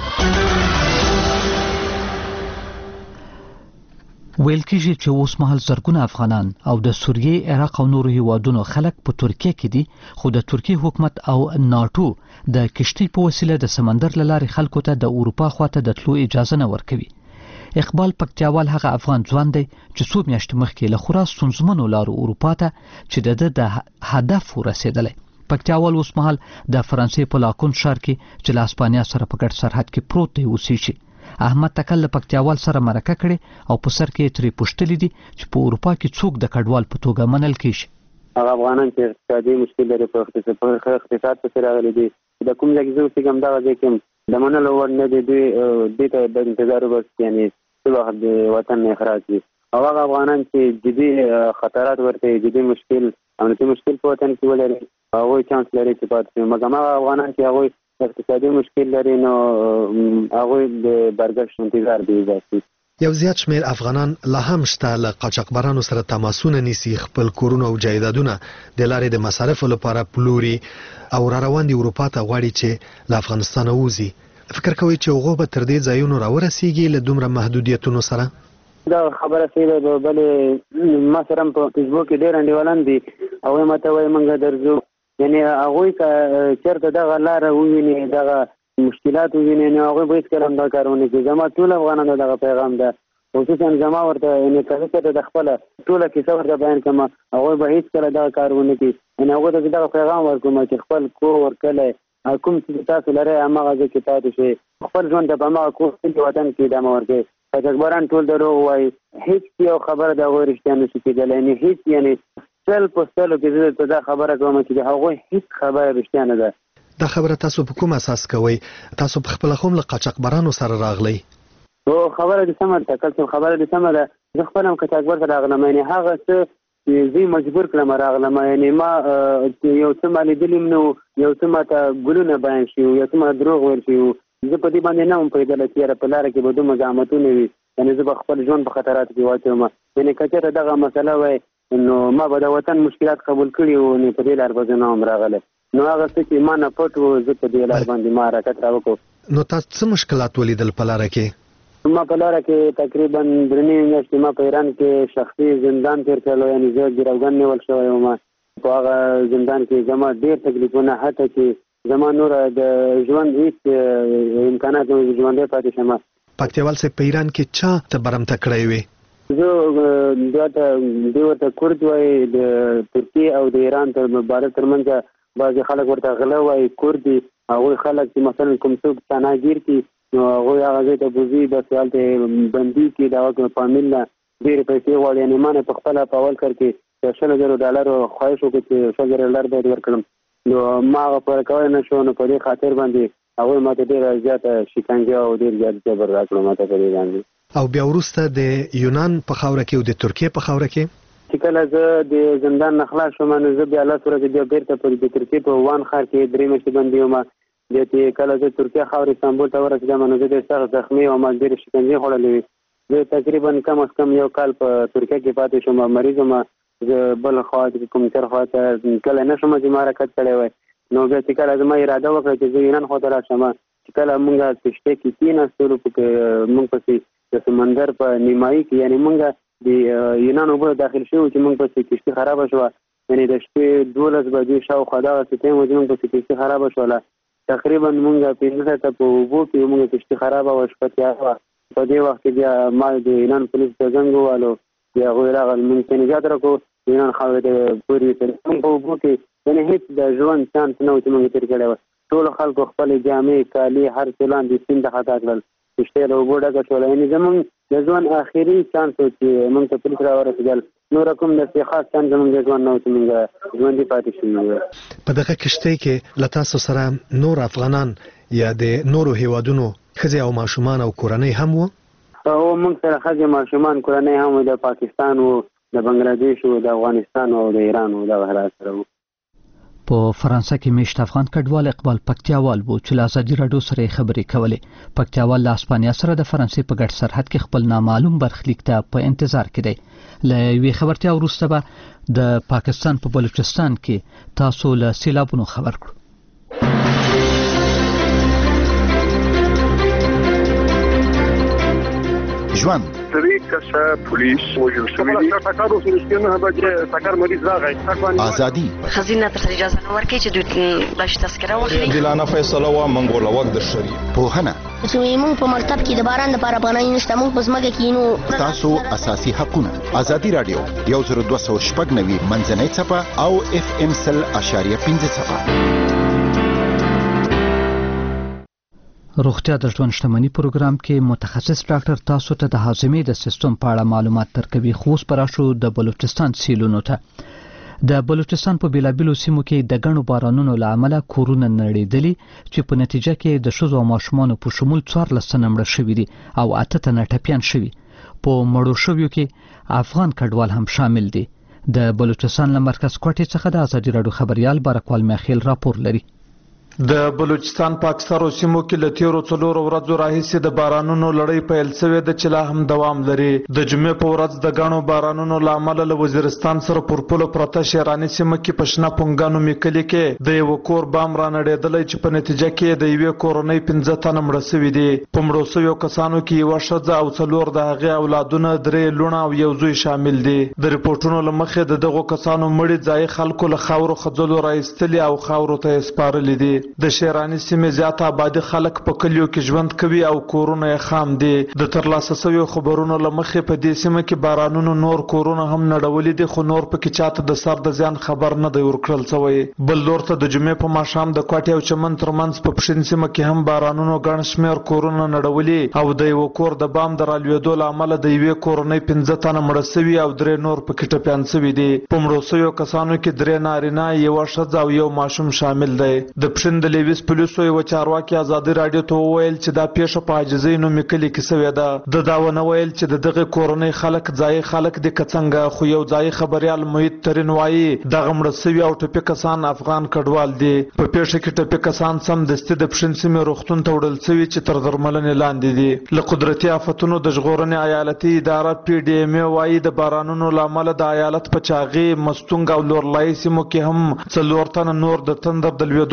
ویل کېږي چې اوس مهال زرګونه افغانان او د سوریې، عراق او نورو هیوادونو خلک په ترکیه کې دي، خو د ترکیې حکومت او ناټو د کشتۍ په وسیله د سمندر له لارې خلکو ته د اروپا خواته د تلو اجازه نه ورکوي. اقبال پکتیاوال هغه افغان ځوان دی چې څو میاشتې مخکې له خورا ستونزمنو لارو اروپا ته چې د ده د هدف ورسېدلی. پکتیاوال اوس مهال د فرانسې په لاکون ښار کې چې له اسپانیا سره په ګډ سرحد کې پروت دی اوسېږي. احمد تکل له پکتیاوال سره مرکه کړې او په سر کې ترې پوښتلي دي چې په اروپا کې څوک د کډوال په توګه منل کېږي. هغه افغانان چې اقتصادي مشکل لري په اقتصاد پسې راغلي دي، د کوم ځای کې زه اوسېږم دغه ځای کې د منلو وړ نه دي، دوی دې ته د انتظار وباسي یعنې څه وخت د وطن نه اخراج وي. او هغه افغانان چې جدي خطرات ورته جدي مشکل امنیتي مشکل په وطن کې ولري هغوی چانس لري چې پاتې شي. مګر هغه افغانان چې هغوی اقتصادي مشکل لري نو هغوی د برګشت انتظار دی وباسي. یو زیات شمیر افغانان لا هم شته له قاچاقبرانو سره تماسونه نیسي، خپل کورونه او جایدادونه د لارې د مصارفو لپاره پلوري او را روان دي اروپا ته، غواړي چې له افغانستانه ووځي. فکر کوئ چې هغوی به تر دې ځایونو راورسیږي له دومره محدودیتونو سره؟ دا خبره صحیح ده، بلې ما سره هم په فیسبوک کې ډېر انډیوالان دي، هغوی ماته وایي موږ درځو. یعنې هغوی که چېرته دغه لاره وویني، دغه مشکلات وویني، نو هغوی به هېڅکله هم دا کار ونه کړي. زما ټول افغانانو دغه پیغام ده، خصوصا زما ورته یعنې که زه چېرته د خپله ټوله کیسه ورته بیان کړم هغوی به هېڅکله دغه کار ونه کړي. یعنې هغوی ته دغه پیغام ورکوم چې خپل کور کلی کوم څه تاسو لرئ هماغه ځای کې پاتې شئ، خپل ژوند ته په هماغه کور کې وطن کې ادامه ورکړئ. قاچاقبران ټول دروغ وایي، هېڅ یو خبره د هغوی رښتیا نه شي کېدلی. یعنې هېڅ یعنې سل په سلو کې زه ته دا خبره کوم چې د هغوی هېڅ خبره رښتیا نه ده. دا خبره تاسو په کوم اساس کوئ؟ تاسو په خپله هم له قاچاقبرانو سره راغلی؟ او خبره دې سمه ده، کلسم خبره دې سمه ده. زه خپله هم قاچاقبر ته راغلم، یعنې هغه څه زه مجبور کړم راغلم. یعنې ما یو څه ما لیدلي هم نه وو، یو څه ماته ګلونه بیان شوي وو، یو څه ما دروغ ویل شوي وو. زه په دې باندې نه وم پوهېدلی چې یاره په لاره کې به دومره زحمتونه وي، یعنې زه به خپل ژوند په خطراتو کې واچوم. یعنې که چېرته دغه مسله وای نو ما به د وطن مشکلات قبول کړي وو، نو په دې لار به زه نه وم راغلی. نو هغه څه چې ما نه پټ وو زه په دې لار باندې ما حرکت را وکړو. نو تاسو څه مشکلات ولیدل په لاره کې؟ ما په لاره کې تقریبا درې نیم میاشتې ما په ایران کې شخصي زندان تېر کړی، یعنې زه ګیروګن نیول شوی وم. په هغه زندان کې زما ډېر تکلیفونه حتی چې زما نور د ژوند هیڅ امکانات نه ژوندی پاتې شم. پکتیوال صاحب په ایران کې چا ته برمته کړی وي؟ زه دا ته دوی ورته کورد وایي، د ترکیې او د ایران تر مبارک ترمنځ بعضې خلک ورته غله وایي کورد دي. هغوی خلک چې مثلا کوم څوک تناګیر کي نو هغوی هغه ځای ته بوځي بس هلته بندي کي د هغه فامیل نه ډېرې پیسې غواړي. یعنې ما نه په خپله په اول کار کې د شلو زرو ډالرو خواهش وکړو چې شل زره ډالر باید ورکړم، نو ما هغه پوره کولی نه شو. نو په دې خاطر باندې هغوی ما ته ډېره زیاته شکنجه او ډېر زیات جبر راکړو ما ته په دې باندې. او بیا وروسته د یونان په خاوره کې او د ترکیې په خاوره کې چې کله زه د زندان نه خلاص شوم نو زه بیا لس ورځې بیا بېرته پر د ترکیې په وان ښار کې درې میاشتې بندي وم. بیا چې کله زه ترکیه خاورې استانبول ته ورسېدم نو زه ډېر سخت زخمي وم، ډېرې شکنجې خوړلې وې. زه تقریبا کم از کم یو کال په ترکیه کې پاتې شوم، مریض وم. زه بل خوا کمپیوټر خوا ته کله نه شم چې ما حرکت کړی وای. نو بیا چې کله زما اراده وکړه چې زه یونان خوا ته راشم، چې کله مونږ کښتۍ کې کېناستلو په مونږ پسې د سمندر په نیمایي کې یعنې مونږ د یونان اوبه داخل شوي چې مونږ پسې کښتۍ خرابه شوه. یعنې د شپې دولس بجې شاوخوا دغسې ټایم و چې مونږ پسې کښتۍ خرابه شوله. تقریبا مونږ پنځه ساعته په اوبو کې مونږ کښتۍ خرابه وه، شپه تیاره وه. په دې وخت کې بیا ما د یونان پولیس ته زنګ ووهلو، بیا هغوی راغلل مونږ ته نجات راکړو. یونان خاورې ته پورې مونږ په اوبو کې یعنې هېڅ د ژوند چانس نه و چې مونږ تېر کړی وه. ټولو خلکو خپلې جامې کالي هر څه لاندې سیند ته خطا کړل، کښتۍ له اوبو ډکه شوله. یعنې زمونږ د ژوند آخري چانس و چې مونږ ته پولیس راورسېدل. نور کوم داسې خاص چانس زمونږ د ژوند نه و چې مونږ ژوندي پاتې شوي وو. په دغه کښتۍ کې له تاسو سره نور افغانان یا د نورو هیوادونو ښځې او ماشومان او کورنۍ هم وو؟ او مونږ سره ښځې ماشومان کورنۍ هم وو، د پاکستان وو، د بنګلادیش وو، د افغانستان او د ایران وو، دغه حالات سره وو. په فرانسه کې میشت افغان کډوال اقبال پکتیاوال وو چې له ازادي راډیو سره خبرې کولې. پکتیاوال له اسپانیا سره د فرانسې په ګډ سرحد کې خپل نامعلوم برخلیک ته په انتظار کې دی. له یوې خبرتیا وروسته به د پاکستان په بلوچستان کې تاسو له سیلابونو خبر کړو. ژوند درې کسه پولیس وژل شوي دي. ټکر وشو چې نه به ټکر مریض راغی. ازادي خزینه ته اجازه نه ورکړي چې دوی باندې تذکره واخلي. عادلانه فیصله وا منګول وخت د شری پوهنه چې موږ په مکتب کې د باران لپاره پناه نشته، موږ په ځمکه کې نو تاسو اساسي حقوقونه. ازادي راډیو یو زر دوه سوه شپږ نوي منځنۍ څپه او اف ام سل اشاریه پنځه څپه. روغتیا د ژوند شتمنۍ پروګرام کې متخصص ډاکټر تاسو ته د هاضمې د سیستم په اړه معلومات درکوي. خو اوس پر شو د بلوچستان سیلونو ته. د بلوچستان په بیلابیلو سیمو کې د غنو بارانونو له امله کورونه نړېدلي چې په نتیجه کې د ښځو او ماشومانو په شمول څوارلس تنه مړه شوي دي او اته تنه ټپیان شوي. په مړو شویو کې افغان کډوال هم شامل دي. د بلوچستان له مرکز کوټې څخه د ازادي راډیو خبريال بارکوال میخیل راپور لري. د بلوچستان په اکثرو سیمو کې له تیرو څلورو ورځو راهیسې د بارانونو لړۍ پیل شوې ده چې لا هم دوام لري. د جمعې په ورځ د غنو بارانونو له امله له وزیرستان سره پر پوله پرته شیراني سیمه کې په شنه پونګانو میکلي کې د یو کور بام را نړېدلی چې په نتیجه کې د یوې کورنۍ پنځه تنه مړه شوي دي. په مړو شویو کسانو کې یوه ښځه او څلور د هغې اولادونه، درې لوڼه او یو زوی شامل دي. د ریپورټونو له مخې د دغو کسانو مړي ځایي خلکو له خاورو خځلو راایستلي او خاورو ته یې سپارلي دي. د شیراني سیمې زیات آبادي خلک په کلیو کې ژوند کوي او کورونه یې خام دي. د ترلاسه شویو خبرونو له مخې په دې سیمه کې بارانونو نور کورونه هم نړولي دي، خو نور پکې چاته د سر د زیان خبر نه دی ورکړل شوی. بل لور ته د جمعې په ماښام د کوټې او چمن ترمنځ په پښین سیمه کې هم بارانونو ګڼ شمېر کورونه نړولي او د یو کور د بام د رالوېدو له امله د یوې کورنۍ پنځه تنه مړه شوي او درې نور پکې ټپیان شوي دي. په مړو شویو کسانو کې درې نارینه، یوه ښځه او یو ماشوم شامل دی. د پښین د لیویس پولیسو یو چارواکي ازادي راډیو ته وویل چې دا پیښه په عاجزۍ نومې کلي کې شوې ده. د دا ونه ویل چې د دغې کورنۍ خلک ځایي خلک دي که څنګه، خو یو ځایي خبریال محیط ترین وایي دغه مړه شوي او ټپي کسان افغان کډوال دي. په پیښه کې ټپي کسان سمدستي د پښین سیمې روغتون ته وړل شوي چې تر درملنې لاندې دي. له قدرتي آفتونو د ژغورنې ایالتي اداره پی ډي ایم ای وایي د بارانونو له امله د ایالت په چاغې، مستونګ او لورلای سیمو کې هم څلور تنه نور د تندر د لوېدو له امله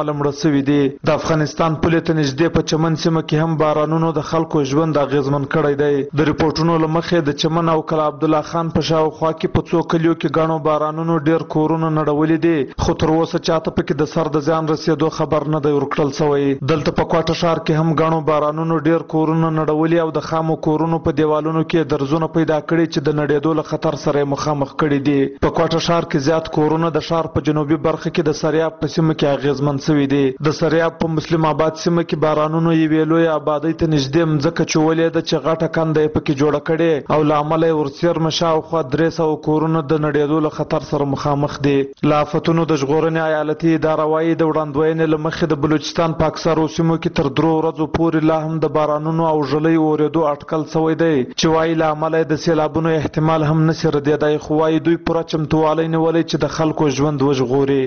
کاله مړه شوي دي. د افغانستان پولې ته نږدې په چمن سیمه کې هم بارانونو د خلکو ژوند اغیزمن کړی دی. د ریپورټونو له مخې د چمن او کلا عبدالله خان په شاوخوا کې په څو کلیو کې ګڼو بارانونو ډیر کورونه نړولي دي، خو تر اوسه چاته پکې د سر د زیان رسیدو خبر نه دی ورکړل شوی. دلته په کوټه ښار کې هم ګڼو بارانونو ډیر کورونه نړولي او د خامو کورونو په دیوالونو کې درزونه پیدا کړي چې د نړېدو له خطر سره مخامخ کړي دي. په کوټه ښار کې زیات کورونه د ښار په جنوبي برخه کې د سریاب په سیمه کې اغیزمن شوي دي. د سریاب په مسلم آباد سیمه کې بارانونو یوې لویې آبادۍ ته نږدې مځکه چولې ده چې غټه کنده یې پکې جوړه کړې او له امله یې ورڅېرمه شاوخوا درې سوه کورونه د نړېدو له خطر سره مخامخ دي. له آفتونو د ژغورنې ایالتي اداره وایي د وړاندوینې له مخې د بلوچستان په اکثرو سیمو کې تر درو ورځو پورې لا هم د بارانونو او ژلۍ اورېدو اټکل شوی دی چې وایي له امله د سیلابونو احتمال هم نشي ردېدی، خو وایي دوی پوره چمتووالی نیولی چې د خلکو ژوند وژغوري.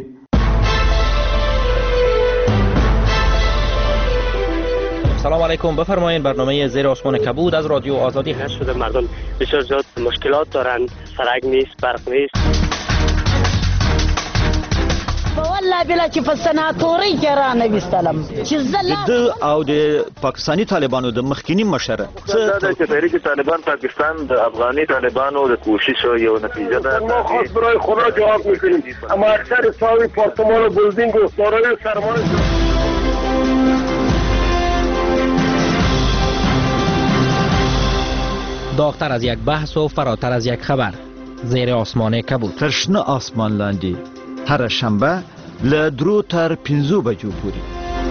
سلام علیکم، بفرمایید. برنامه زیر آسمان کبود از رادیو آزادی هست. شده مردم بسیار زیاد مشکلات دارند، سرک نیست، برق نیست. والله بلا چې په سناتوري کې را نویستلم چې زه د او د پاکستاني طالبانو د مخکینی مشره څه د تحریک طالبان پاکستان د افغاني طالبانو د کوشش یو نتیجه ده. ما خاص برای خدا جواب میکنیم، اما اکثر ساوی پارتمان و بلدینگ و سارای سرمان داغتر از یک بحث و فراتر از یک خبر. زیر آسمان کبود. ترشنه آسمان لاندی هر شنبه له درو تر پنځو بجو پورې.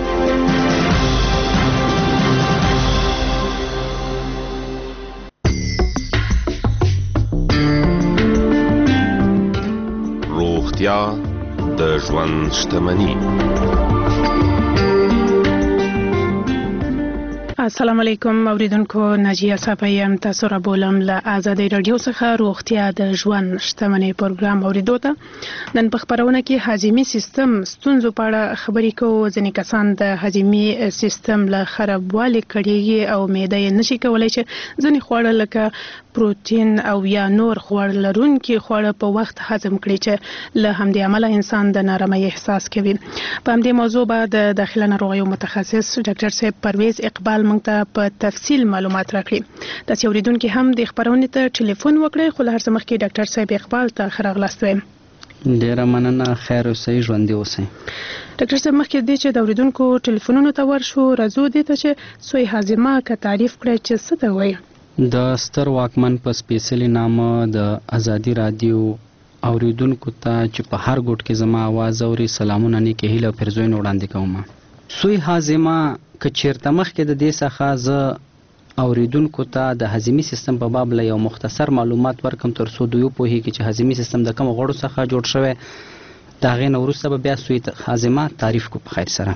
روغتیا د ژوند شتمني. السلام علیکم اوریدونکو، ناجیه صافیم تاسو را بولم له آزادۍ رادیو څخه روغتیا د ژوند شتمنۍ پروګرام اوریدو ته. نن په خبرونه کې هاضمي سیستم ستونزو په اړه خبرې کوو. ځینې کسان د هاضمي سیستم له خرابوالي کړېږي او معده یې نشي کولی چې ځینې خواړه لکه پروتین او یا نور خواړه لرونکي خواړه په وخت هضم کړي چې له همدې امله انسان د نارامۍ احساس کوي. په همدې موضوع به د داخله ناروغیو متخصص ډاکټر صاحب پرویز اقبال موږ ته په تفصیل معلومات راکړي. تاسو اوریدونکو هم د خبرونې ته ټلیفون وکړئ، خو له هر څه مخکې ډاکټر صاحب اقبال ته ښه راغلاست وایم. ډیره مننه، خیر اوسئ، ژوندي اوسئ. ډاکټر صاحب مخکې دې چې د اوریدونکو ټلیفونونو ته ورشو، راځو دې ته چې سوی هاضمه که تعریف کړئ چې څه ته وایي. د ستر واکمن په سپیڅلي نامه د ازادي رادیو اوریدونکو ته چې په هر ګوټ کې زما आवाज اوري، سلامونه نیکه هیله پرزوین وړاندې کوم. سوی هاضمه که چیرته مخکې د دې څخه زه اوریدونکو ته د هضمي سیستم په باب له یو مختصر معلومات ورکم تر څو دوی پوهیږي چې هضمي سیستم د کوم غړو څخه جوړ شوی. د هغې نه وروسته به بیا سوی هاضمه تعریف کو. په خیر سره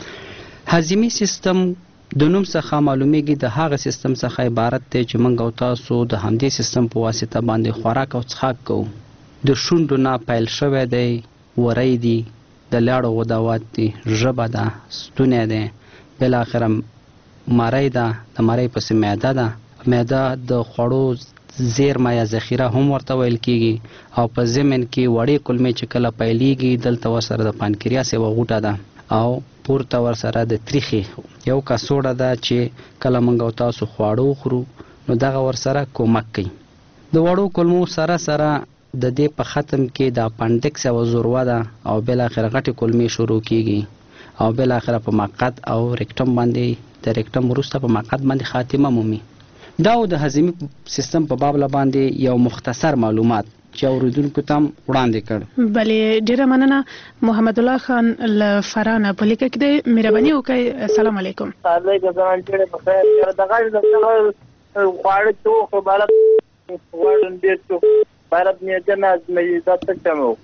هضمي سیستم د نوم څخه معلومیږي د هغه سیستم څخه عبارت دی چې موږ او تاسو د همدې سیستم په واسطه باندې خوراک او څښاک کوو. د شونډو نه پیل شوی دی، وری دی، د لاړو غدوات دي، ژبه ده، ستونی دی، بالاخره مری ده، د مری پسې معده ده. معده د خوړو زیرمه یا ذخیره هم ورته ویل کیږي او په ضمن کې وړې کلمې چې کله پیلیږي دلته ورسره د پانکریاس یوه غوټه ده او پورته ورسره د تریخي یو کڅوړه ده چې کله موږ او تاسو خواړه وخورو نو دغه ورسره کومک کوي. د وړو کلمو سره سره د دې په ختم کې د اپنډکس یوه ذروه ده او بالاخره غټې کلمې شروع کیږي او بالاخره په مقعد او ریکټم باندې د ریکټم وروسته په مقعد باندې خاتمه مومي. دا د هضمي سیستم په باب باندې یو مختصر معلومات چې اوریدونکو ته وړاندې کړ. بلې ډیره مننه. محمد الله خان له فرانه په لیکه کې دی، مهرباني وکړئ. السلام علیکم. علیکم السلام. ډیره په خیر. دغه د خواړه څو خو بالا خواړه دې څو بالا دې نه مې تاسو ته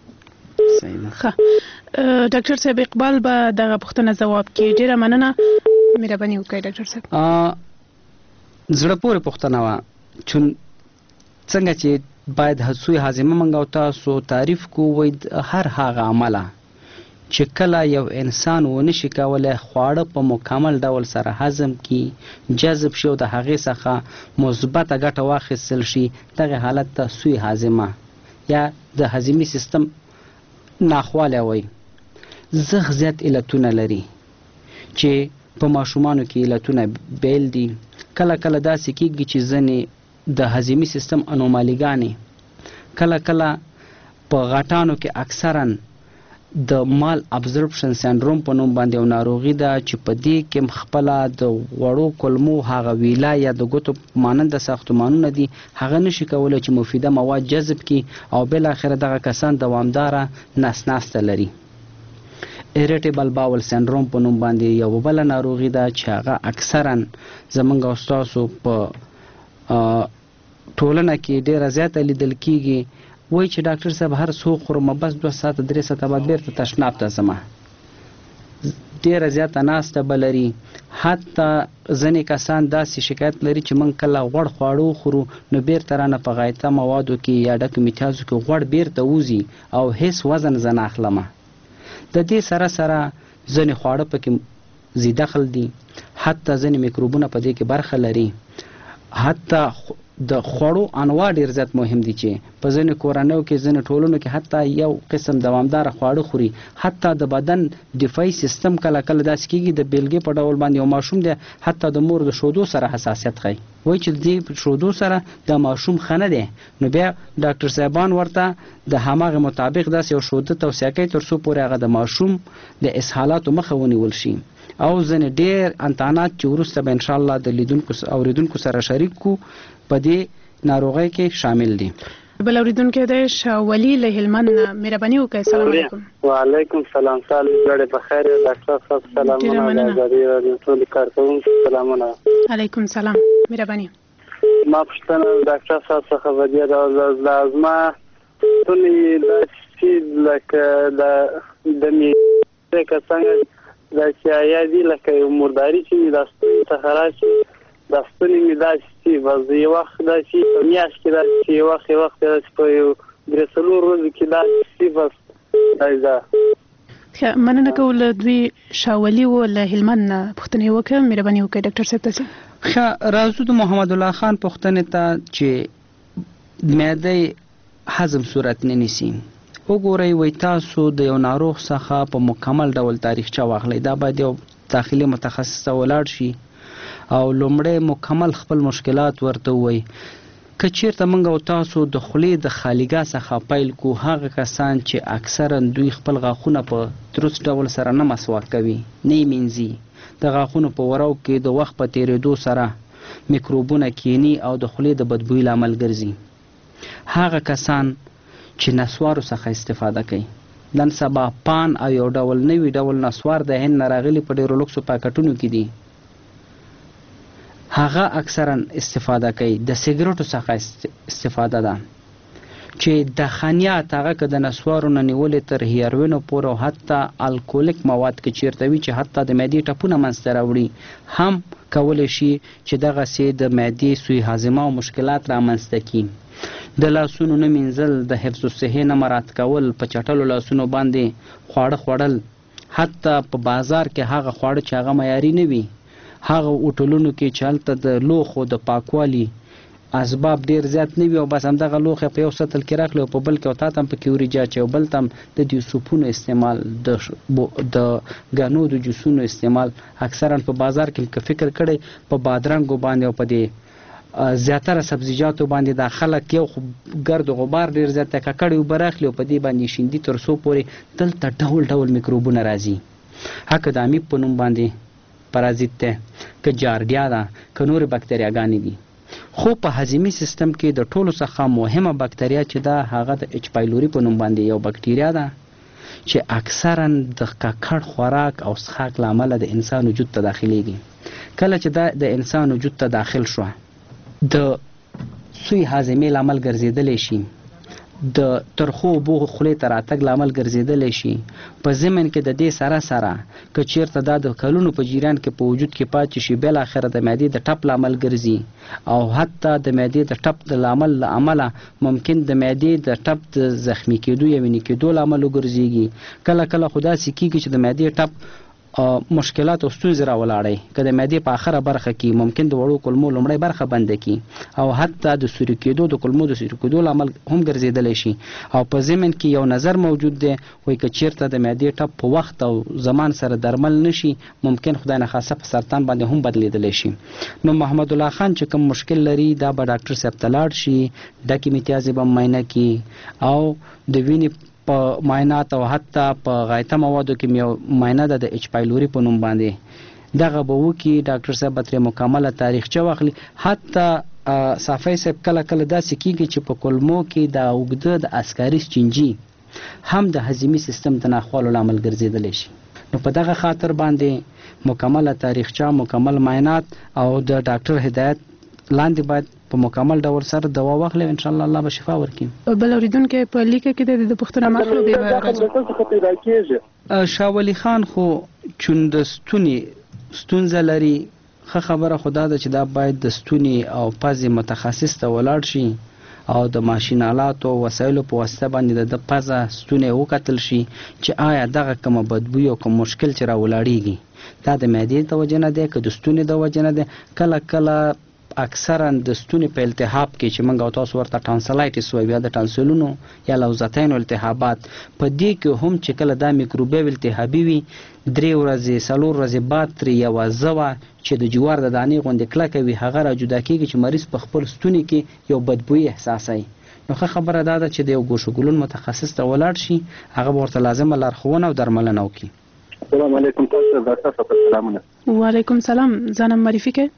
ښه. ډاکټر صاحب اقبال به دغه پوښتنه ځواب کړي. ډیره مننه، مهرباني وکړئ ډاکټر صاحب. زړه پورې پوښتنه وه چون څنګه چې باید سوی هاضمه موږ او تاسو تعریف کوو. وایي هر هغه عمله چې کله یو انسان ونشي کولی خواړه په مکمل ډول سره هضم کړي، جذب شي او د هغې څخه مثبته ګټه واخیستل شي، دغه حالت ته سوی هاضمه یا د هضمي سیستم ناخوالی وایي. زغ زیات علتونه لري چې په ماشومانو کې علتونه بیل دي. کله کله داسې کېږي چې ځینې د هضمي سیستم انومالیګانې کله کله په غټانو کې اکثرا د مال ابزورپشن سندروم په نوم باندې یو ناروغي ده چې په دې کې خپله د وړو کولمو هغه ویلا یا د ګوتو مانند ساختمانونه دي هغه نشي کولی چې مفیده مواد جذب کړي او بالاخره دغه کسان دوامداره نسناسته لري. ایریټیبل باول سندروم په نوم باندې یو بله ناروغي ده چې هغه اکثرا زمونږ او ستاسو په ټولنه کې ډېره زیاته لیدل کېږي. وایي چې ډاکټر صاحب هر څو خورم بس دوه ساعته درې ساعته بعد بیرته تشناب ته ځمه. ډېره زیاته ناسته به لري. حتی ځینې کسان داسې شکایت لري چې موږ کله غوړ خواړه وخورو نو بیرته رانه په غایطه موادو کې یا ډکو میتیازو کې غوړ بیرته وځي او هیڅ وزن زه نه اخلمه. د دې سره سره ځینې خواړه پکې زی دخل دي. حتی ځینې میکروبونه په دې کې برخه لري. حتی د خوړو انواع ډیر زیات مهم دي چې په ځینې کورنیو کې ځینې ټولنو کې حتی یو قسم دوامداره خواړه خوري. حتی د بدن دفاعي سیستم کله کله داسې کېږي د بیلګې په ډول باندې یو ماشوم دی حتی د مور د شودو سره حساسیت ښیي. وایي چې د دې شودو سره د ماشوم ښه نه دی نو بیا ډاکټر صاحبان ورته د هماغه مطابق داسې یو شوده توصیه کوي تر څو پورې هغه د ماشوم د اسهالاتو مخه ونیول شي. او ځینې ډېر امتحانات چې وروسته به انشاءالله د لیدونکو اوریدونکو سره شریک کو په دې ناروغۍ کې شامل دي. بل اوریدونکی دی شاه ولی له هلمند نه. مهرباني وکړئ. السلام علیکم. وعلیکم السلام. سال جوړې په خیر. ډاکټر صاحب سلامونه. ازادي راډیو ټول کارکونکو سلامونه. علیکم سلام. مهرباني. ما پوښتنه ډاکټر صاحب څخه ودیه دا لازمه ټولې داسې لکه د د می څنګه څنګه دا چې آیا دي لکه یو مرداري چې د ستوني څخه راشي د ستوني مې داسې چې بس د یو وخت داسې په میاشت کې داسې چې یو وخت یو وخت داسې په یو درې څلور ورځو کې داسې چې بس دا ده. مننه کوم له دوی شاولي و له هلمند نه پوښتنې وکړه. مهرباني وکړئ ډاکټر صاحب تاسو. ښه راځو د محمد الله خان پوښتنې ته چې معده هضم صورت نه نیسي. وګورئ وای تاسو د یو ناروغ څخه په مکمل ډول تاریخچه واخلئ. دا باید یو داخلي متخصص ته ولاړ شي او لومړی مکمل خپل مشکلات ورته ووایي. که چیرته موږ او تاسو د خولې د خالیګا څخه پیل کو هغه کسان چې اکثرا دوی خپل غاښونه په درست ډول سره نه مسواک کوي نه یې مینځي د غاښونو په ورو کې د وخت په تېرېدو سره میکروبونه کینی او د خولې د بدبوی لامل ګرځي. هغه کسان چې نسوارو څخه استفاده کوي نن سبا پان او یو ډول نوي ډول نسوار د هند نه راغلي په ډېرو لوکسو پاکټونو کې دي هغه اکثرا استفاده کوي. د سیګریټو څخه استفاده ده چې د خانیات هغه که د نسوارو نه نیولې تر هیروینو پورې او حتی الکولیک مواد که چیرته وي چې حتی د معدې ټپونه منځته راوړي هم کولی شي چې دغسې د معدې سوی هاضمه او مشکلات رامنځته کړي. د لاسونو نه مینځل د حفظ الصحې نه مراعات کول په چټلو لاسونو باندې خواړه خوړل حتی په بازار کې هغه خواړه چې هغه معیاري نه وي هغه هوټلونو کې چې هلته د لوښو د پاکوالي اسباب ډیر زیات نه وي او بس همدغه لوښی په یو سطل کې راکړي او په بل کې او تا ته هم پکې وریجا چې او بل ته هم د دې سوپونو استعمال د ګنو د جوسونو استعمال اکثرا په بازار کې که فکر کړی په بادرنګو باندې او په دې زیاتره سبزیجاتو باندې دا خلک یو ګرد و غبار ډیر زیات ککړې اوبه راخلي او په دې باندې شیندي تر څو پورې دلته ډول ډول میکروبونه راځي. حتی د امیب په نوم باندې پرازیت دی که جارډیا ده که نورې بکتریاګانې دي. خو په هضمي سیستم کې د ټولو څخه مهمه بکتریا چې ده هغه د اچ پایلوري په نوم باندې یو بکتریا ده چې اکثرا د ککړ خوراک او څښاک له امله د انسان وجود ته داخلیږي. کله چې دا د انسان وجود ته داخل شوه د سوی هاضمې لامل ګرځېدلی شي د ترخو اوبو خولې ته راتګ لامل ګرځېدلی شي. په ضمن کې د دې سره سره که چیرته دا د کلونو په جریان کې په وجود کې پاتې شي بالاخره د معدې د ټپ لامل ګرځي او حتی د معدې د ټپ د لامل له امله ممکن د معدې د ټپ د زخمی کېدو یا وینې کېدو لامل وګرځېږي. کله کله خو داسې کېږي چې د معدې ټپ مشکلات او ستونزې راولاړی که د معدې په آخره برخه کې ممکن د وړو کلمو لومړی برخه بنده کړي او حتی د سوري کېدو د کلمو د سوري کېدو لامل هم ګرځېدلی شي. او په ضمن کې یو نظر موجود دی وایي که چیرته د معدې ټپ په وخت او زمان سره درمل نشي ممکن خدای نخواسته په سرطان باندې هم بدلیدلی شي. نو محمد الله خان چې کوم مشکل لري دا به ډاکټر صاحب ته لاړ شي، ډکې میتیازې به معاینه کړي او د وینې په معاینات او حتی په غایطه موادو کې یو معاینه ده د اچ پایلوري په نوم باندې دغه به وکړي. ډاکټر صاحب به ترې مکمله تاریخچه واخلي. حتی صافی صاحب کله کله داسې کېږي چې په کلمو کې د اوږده د اسکاریس چینجي هم د هضمي سیستم د ناخوالو لامل ګرځېدلی شي. نو په دغه خاطر باندې مکمله تاریخچه، مکمل معاینات او د ډاکټر هدایت لاندې باید په مکمل ډول سره دوا واخلي. ان شاء الله الله به شفا ورکړي. بل اوریدونکو په لیکه کې د پښتنه مخلو به راځي. شاه ولی خان خو چوندستونی ستونزه لري. ښه خبره خدا ده چې دا باید د ستوني او پزې متخصص ته ولاړ شي او د ماشین آلاتو او وسایلو په واسطه باندې د پزه ستونی وکتل شي چې آیا دغه کومه بدبوی او کوم مشکل چې راولاړیږي دا د معدې د وجه نه دی که د ستوني د وجه نه دی. کله کله اکثرا د ستوني په التهاب کې چې موږ او تاسو ورته ټانسلایټس وایو یا د ټانسلونو یا لوزتینو التهابات، په دې کې هم چې کله دا میکروبیو التهابي وي درې ورځې څلور ورځې بعد ترې یوه زوه چې د جوار د دانې غوندې کلکه وي هغه را جدا کېږي چې مریض په خپل ستوني کې یو بدبویي احساسوي. نو ښه خبره دا ده چې د یو ګوښهګلون متخصص ته ولاړ شي، هغه به ورته لازمه لارښوونه او درملنه وکړي. السلام علیکم. تاسو ډاکټر صاحب سلامونه. وعلیکم سلام. ځانم معرفي کړئ.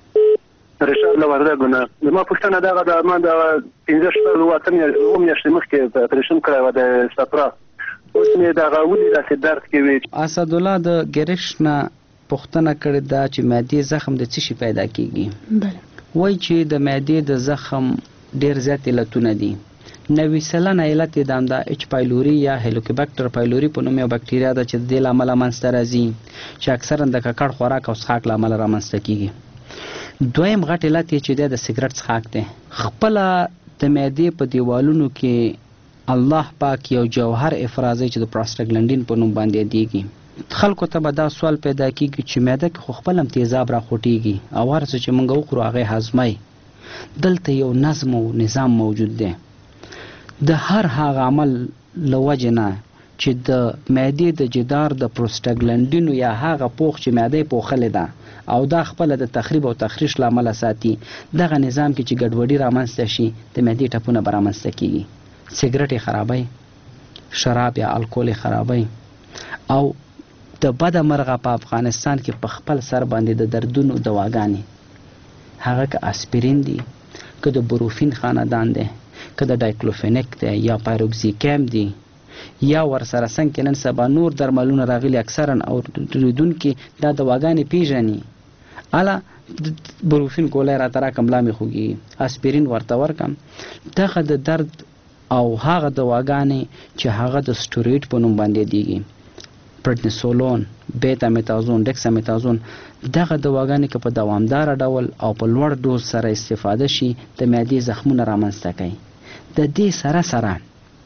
رشاد له وردګونه. زما پوښتنه دغه ده، ما د پنځه شپږ اوه اوه میاشتې مخکې اپریشن کړی و د صفرا. اوس مې دغه ولې داسې درد کوي. اسدالله د ګرش نه پوښتنه کړې ده چې معدې زخم د څه شي پیدا کیږي. بله وایي چې د معدې د زخم ډېر زیات علتونه دي. نوي سلنه علت یې د همدا اچ پایلوري یا هیلوکوبیکټر پایلوري په نوم یو بکټریا ده چې د دې له امله منځته راځي چې اکثرا د ککړ خوراک او څښاک له امله رامنځته کیږي. دویم غټ علت یې چې دی د سګرټ څښاک دی. خپله د معدې په دیوالونو کې الله پاک یو جوهر افرازوي چې د پروسټاګلنډین په نوم باندې یادیږي. خلکو ته به دا سوال پیدا کیږي چې معده کې خو خپل هم تیزاب راخوټیږي او هر څه چې موږ وخورو هغې هضموي. دلته یو نظم او نظام موجود دی. د هر هغه عمل له وجې نه چې د معدې د جدار د پروسټاګلنډینو یا هغه پوښ چې معده یې پوښلې ده او دا خپله د تخریب او تخریش له امله ساتي، دغه نظام کې چې ګډوډي رامنځته شي د معدې ټپونه به رامنځته کېږي. سګرټ یې خرابوي، شراب یا الکول یې خرابوي او د بده مرغه په افغانستان کې په خپل سر باندې د دردونو دواګانې، هغه که اسپرین دي، که د بروفین خاندان دی، که د ډایکلوفینک دی یا پایروکزیکیم دی یا ورسره څنګ کې نن سبا نور درملونه راغلي اکثرا او اوریدونکي دا دواګانې پیژني. اله بروفین ګولی راته راکړم لا مې خوږي، اسپرین ورته ورکړم. دغه د درد او هغه دواګانې چې هغه د سټوریډ په نوم باندې یادیږي، پرډنسولون، بیتامیتازون، ډیکسامیتازون، دغه دواګانې که په دوامداره ډول او په لوړ ډوز سره استفاده شي د معدې زخمونه رامنځته کوي. د دې سره سره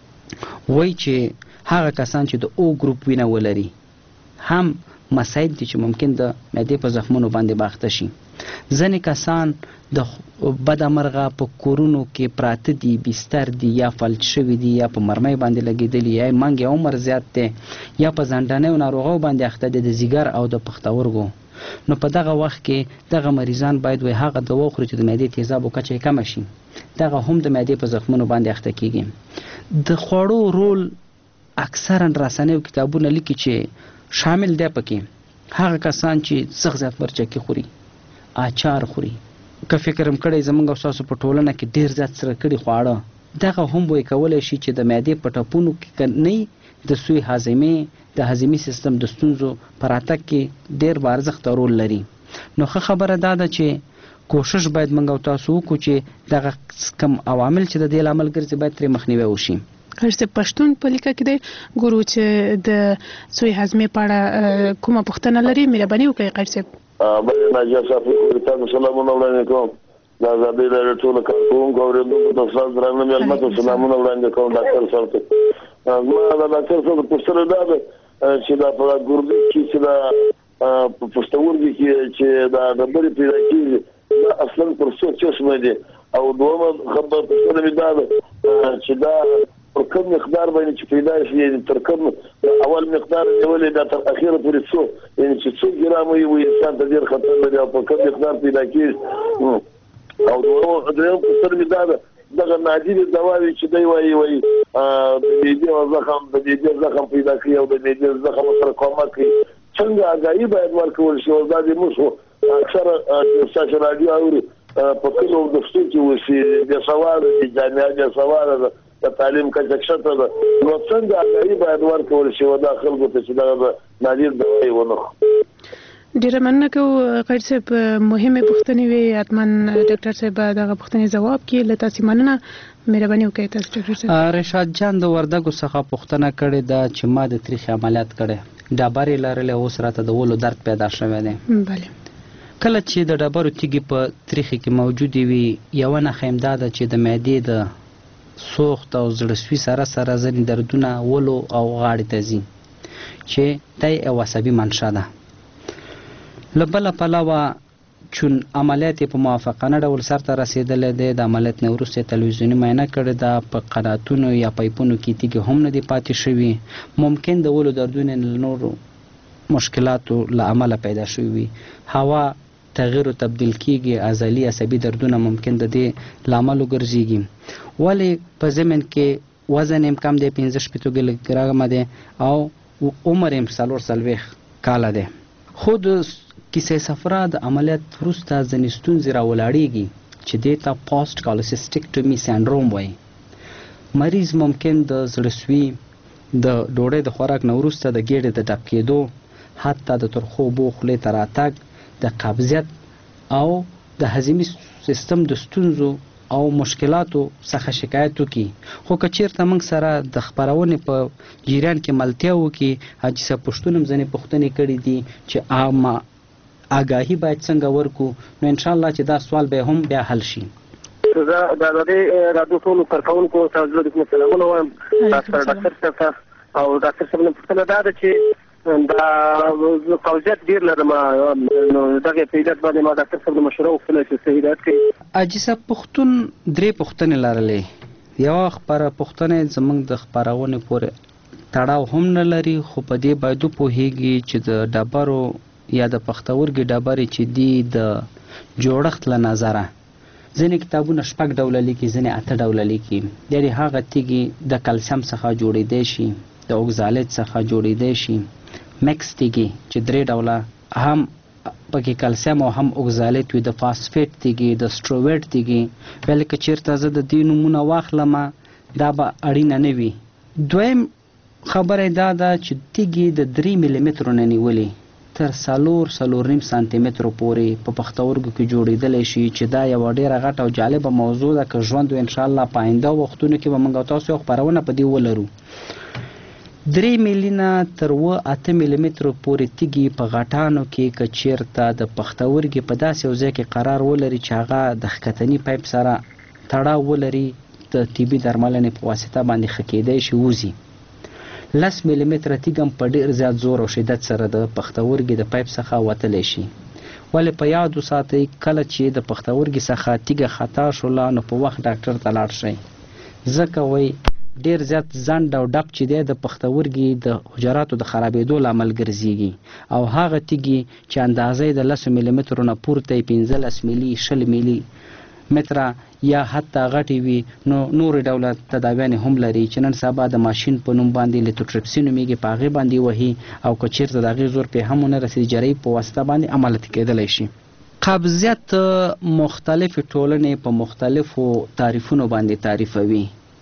وایي چې هغه کسان چې د او ګروپ وینه ولري هم مسایل دي چې ممکن د معدې په زخمونو باندې باخته شي. ځینې کسان د بده مرغه په کورونو کې پراته دي، بستر دي یا فلج شوي دي یا په مرمۍ باندې لګېدلي یا منګ یې عمر زیات دی یا په زنډنیو ناروغیو باندې اخته دي د ځیګر او د پښتورګو. نو په دغه وخت کې دغه مریضان باید وایي هغه دوا وخوري چې د معدې تیزابو کچه یې کمه شي. دغه هم د معدې په زخمونو باندې اخته کیږي. د خوړو رول اکثرا رسنیو کتابونه لیکي چې شامل دی پکې هغه کسان چې سخت زیات مرچکي خوري، اچار خوري. که فکر م کړی زموږ او ستاسو په ټولنه کې ډېر زیات سره کړي خواړه، دغه هم وایي کولی شي چې د معدې په ټپونو کې که نه د سوی هاضمې د هاضمي سیستم د ستونزو په راتګ کې ډېر بارزښت رول لري. نو ښه خبره دا ده چې کوشش باید موږ او تاسو وکړو چې دغه کم عوامل چې د دې لامل ګرځي باید ترې مخنیوی وشي. هرڅه پښتون په لیکه کې دی ګورو چې د سوی هاضمې په اړه کومه پوښتنه لري، مهرباني وکړئ قاری صاحب. بله ناجیه صاحب کوم تاسو سلامونه وړاندې کوم. دا زابې د ټولو کارکوونکو او ورېدونکو ته ستاسو درانه مېلمه ته سلامونه وړاندې کوم ډاکټر صاحب ته. ما د ډاکټر صاحب پوښتنه دا ده چې دا په ګردې کې کې چې دا په پښتورګي کې چې دا ډبرې پیدا کېږي دا اصلا پر څو چشمه دي او دومره خبره پښتنه مې دا ده چې دا پر کوم مقدار باندې چې پیدا شي تر کوم اول مقدار ولې دا تر اخیره پورې څو یعنی چې څو ګرام وي انسان ته ډېر خطر لري او په کوم مقدار پیدا کېږي او دومره دریم پښتنه مې دا ده دغه نادر دواوی چې دی وایي وایي د معدې زخم د معدې زخم پیدا کوي او د معدې زخم سره کومک کوي څنګه اګاهي باید ورکول شي او دا د موږ اکثره چې راډیو اوري په کلو د ستو کې وسی د سوال د جامعه د سوال د تعلیم کچه کښته ده نو څنګه اګاهي باید ورکول شي او دا خلکو ته چې دا نادر دواوی ونه ډیره مننه کوم قید صاحب مهمه پوښتنې وي اتمن ډاکټر صاحب دغه پوښتنې جواب کې لته سی مننه مهرباني وکړئ تاسو ډاکټر صاحب رشاد جان د وردګو څخه پوښتنه کړې ده چې ما د تاریخ عملیات کړې ډبرې لرلې اوس راته د ولو درد پیدا شوی دی بله کله چې د ډبرو تیږې په تاریخ کې موجود وي یو نه خیمدا ده چې د معدې د سوخت او زړه سره سره ځینې دردونه ولو او غاړې ته ځي چې دا یو عصبي منشا ده لبله پلاوه چون عملیات په موافقانه ډول سرته رسیدلی دی د عملیات نه وروسته تلویزیوني معاینه کړې ده په قناتونو یا پایپونو کې تیږې هم نه دي پاتې شوي ممکن د ولو دردونه له نورو مشکلاتو له امله پیدا شوي وي هوا تغییر او تبدیل کیږي عضلي عصبي دردونه ممکن د دې له امله ګرځېږي ولې په ضمن کې وزن یې کم دی پنځه شپېته کیلوګرامه دی او عمر یې څلور څلوېښت کاله دی خو د کیسه صفرا د عملیات وروسته ځینې ستونزې راولاړېږي چې دې ته پوسټ کالوسیسټیکټومي سینډروم وایي مریض ممکن د زړهسوي د ډوډۍ د خوراک نه وروسته د ګېډې د ډب کېدو حتی د ترخو اوبو خولې ته راتګ د قبضیت او د هضمي سیستم د ستونزو او مشکلاتو څخه شکایت وکړي خو که چیرته موږ سره د خپرونې په جریان کې ملتیا وکړي حاجي صاحب پښتون هم ځینې پوښتنې کړي دي چې عامه آگاهی باید څنګه ورکو نو ان شاء الله چې دا سوال به هم بیا حل شي زه د دې رادیو ټولو کارکونکو ته زړه دې سلامونه وایم ډاکټر ډاکټر صاحب او ډاکټر صاحب په پوښتنه دا ده چې دا قوزیت ډیر لرم نو دغه پیدات باندې ما ډاکټر صاحب مشوره وکړه چې څه هدایت کړي حاجي صاحب پښتون درې پوښتنې لرلې یو خبره پوښتنه زمونږ د خبرونې پورې تړاو هم نه لري خو په دې باید پوهیږي چې د ډبرو یا د پښتورګي ډبرې چې دی د جوړښت له نظره ځینې کتابونه شپږ ډوله لیکي ځینې اته ډوله لیکي یعنې هغه تیږې د کلسیم څخه جوړېدی شي د اوګزالېت څخه جوړېدی شي مکس تیږې چې درې ډوله هم پکې کلسیم او هم اوګزالېت وي د فاسفیټ تیږې د سټروویټ تیږې ویل که چېرته زه د دې نومونه واخلم دا به اړینه نه وي دویم خبره دا ده چې تیږې د درې ملي مترو نه نیولې تر څلور څلور نیم سانتي مترو پورې په پښتورګو کې جوړېدلی شي چې دا یوه ډېره غټه او جالبه موضوع ده که ژوند و انشاءالله په آینده وختونو کې به موږ او تاسو یو خپرونه په دې ولرو درې میلیونه تر اوه اته میلي مترو پورې تیږې په غټانو کې که چېرته د پښتورګي په داسې یو ځای کې قرار ولري چې هغه د ښکتني پایپ سره تړاو ولري د طبي درملنې په واسطه باندې ښه کېدی شي وځي لس میلی متره تیږه هم په ډېر زیات زور او شدت سره د پښتورګي د پایپ څخه وتلی شي ولې په یاد وساتئ کله چې د پښتورګي څخه تیږه خطا شوله نو په وخت ډاکټر ته لاړ شئ ځکه وایي ډېر زیات ځنډ او ډب چې دی د پښتورګي د حجراتو د خرابېدو لامل ګرځېږي او هغه تیږې چې اندازه یې د لسو میلی مترو نه پورته یې پنځلس میلي شل میلي متره یا حتی غټې وي نو نورې ډوله تداویانې هم لري چې نن سبا د ماشین په نوم باندې لیتوټریپسي نومیږي په هغې باندې وهي او که چېرته د هغې زور پرې هم ونه رسېږي جراحي په واسطه باندې عملیات کېدلی شي قبضیت مختلفې ټولنې په مختلفو تعریفونو باندې تعریفوي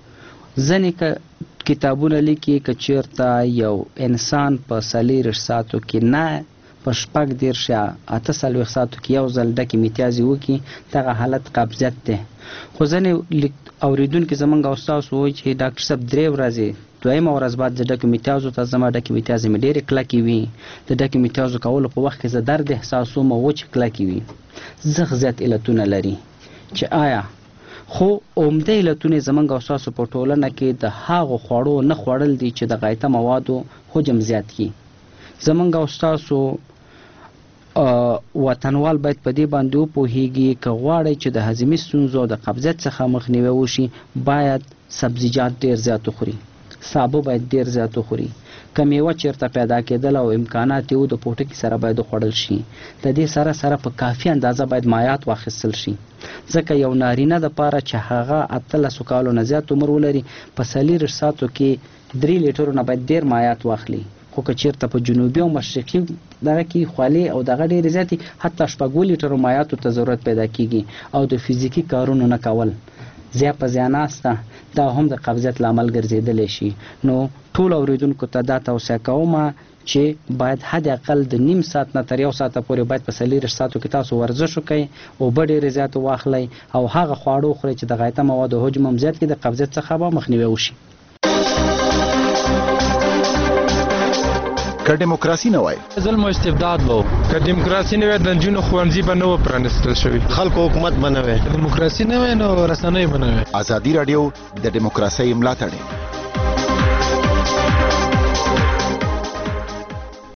ځینې کتابونه لیکي که چېرته یو انسان په څلېرویشت ساعتو کې نه په شپږ دېرش یا اته څلوېښت ساعتو کې یو ځل ډکې میتیازې وکړي دغه حالت قبضیت دی خو ځینې اورېدونکي زموږ او ستاسو وایي چې ډاکټر صاحب درې ورځې دویمه ورځ بعد د ډکو میتیازو ته زما ډکې میتیازې مې ډېرې کلکې وي د ډکې میتیازو کولو په وخت کې زه درد احساسوم او وچې کلکې وي زغ زیات علتونه لري چې آیا خو عمده علتونه زموږ او ستاسو په ټولنه کې د هغو خوړو نه خوړل دي چې د غایطه موادو حجم زیات کړي زمونږ او ستاسو وطنوال باید په دې باندې وپوهیږي که غواړئ چې د هضمي ستونزو د قبضیت څخه مخنیوی وشي باید سبزیجات ډیر زیات وخوري، سابه باید ډیر زیات وخوري، که میوه چیرته پیدا کېدل او امکانات یې د پوټکي سره باید وخوړل شي. د دې سره سره په کافي اندازه باید مایعات واخیستل شي، ځکه یو نارینه دپاره چې هغه اتلسو کالو نه زیات عمر ولري په څلېرویشت ساعتو کې درې لیټرو نه باید ډېر مایعات واخلي. خو که چیرته په جنوبي او مشرقي دغه کې خولې او دغه ډېرې زیاتې حتی شپږو لیټرو مایعاتو ته ضرورت پیدا کېږي او د فزیکي کارونو نه کول زیا په زیا ناسته دا هم د قبضیت لامل ګرځېدلی شي. نو ټول اوریدونکو ته دا توصیه کومه چې باید حد اقل د نیم ساعت نه تر یو ساعته پورې باید په څلېرویشت ساعتو کې تاسو ورزش وکئ، اوبه ډېرې زیاتې واخلئ او هغه خواړه وخورئ چې د غایطه موادو حجم هم زیات کړي، د قبضیت څخه به مخنیوی وشي. که دیموکراسي نه وای ظلم او استبداد وو، که دیموکراسي نه وای د نجونو ښوونځي به نه و پرانیستل شوي، خلکو حکومت به نه وای، دیموکراسي نه وای نو رسنۍ به نه وای. ازادي راډیو د دیموکراسۍ ملاتړ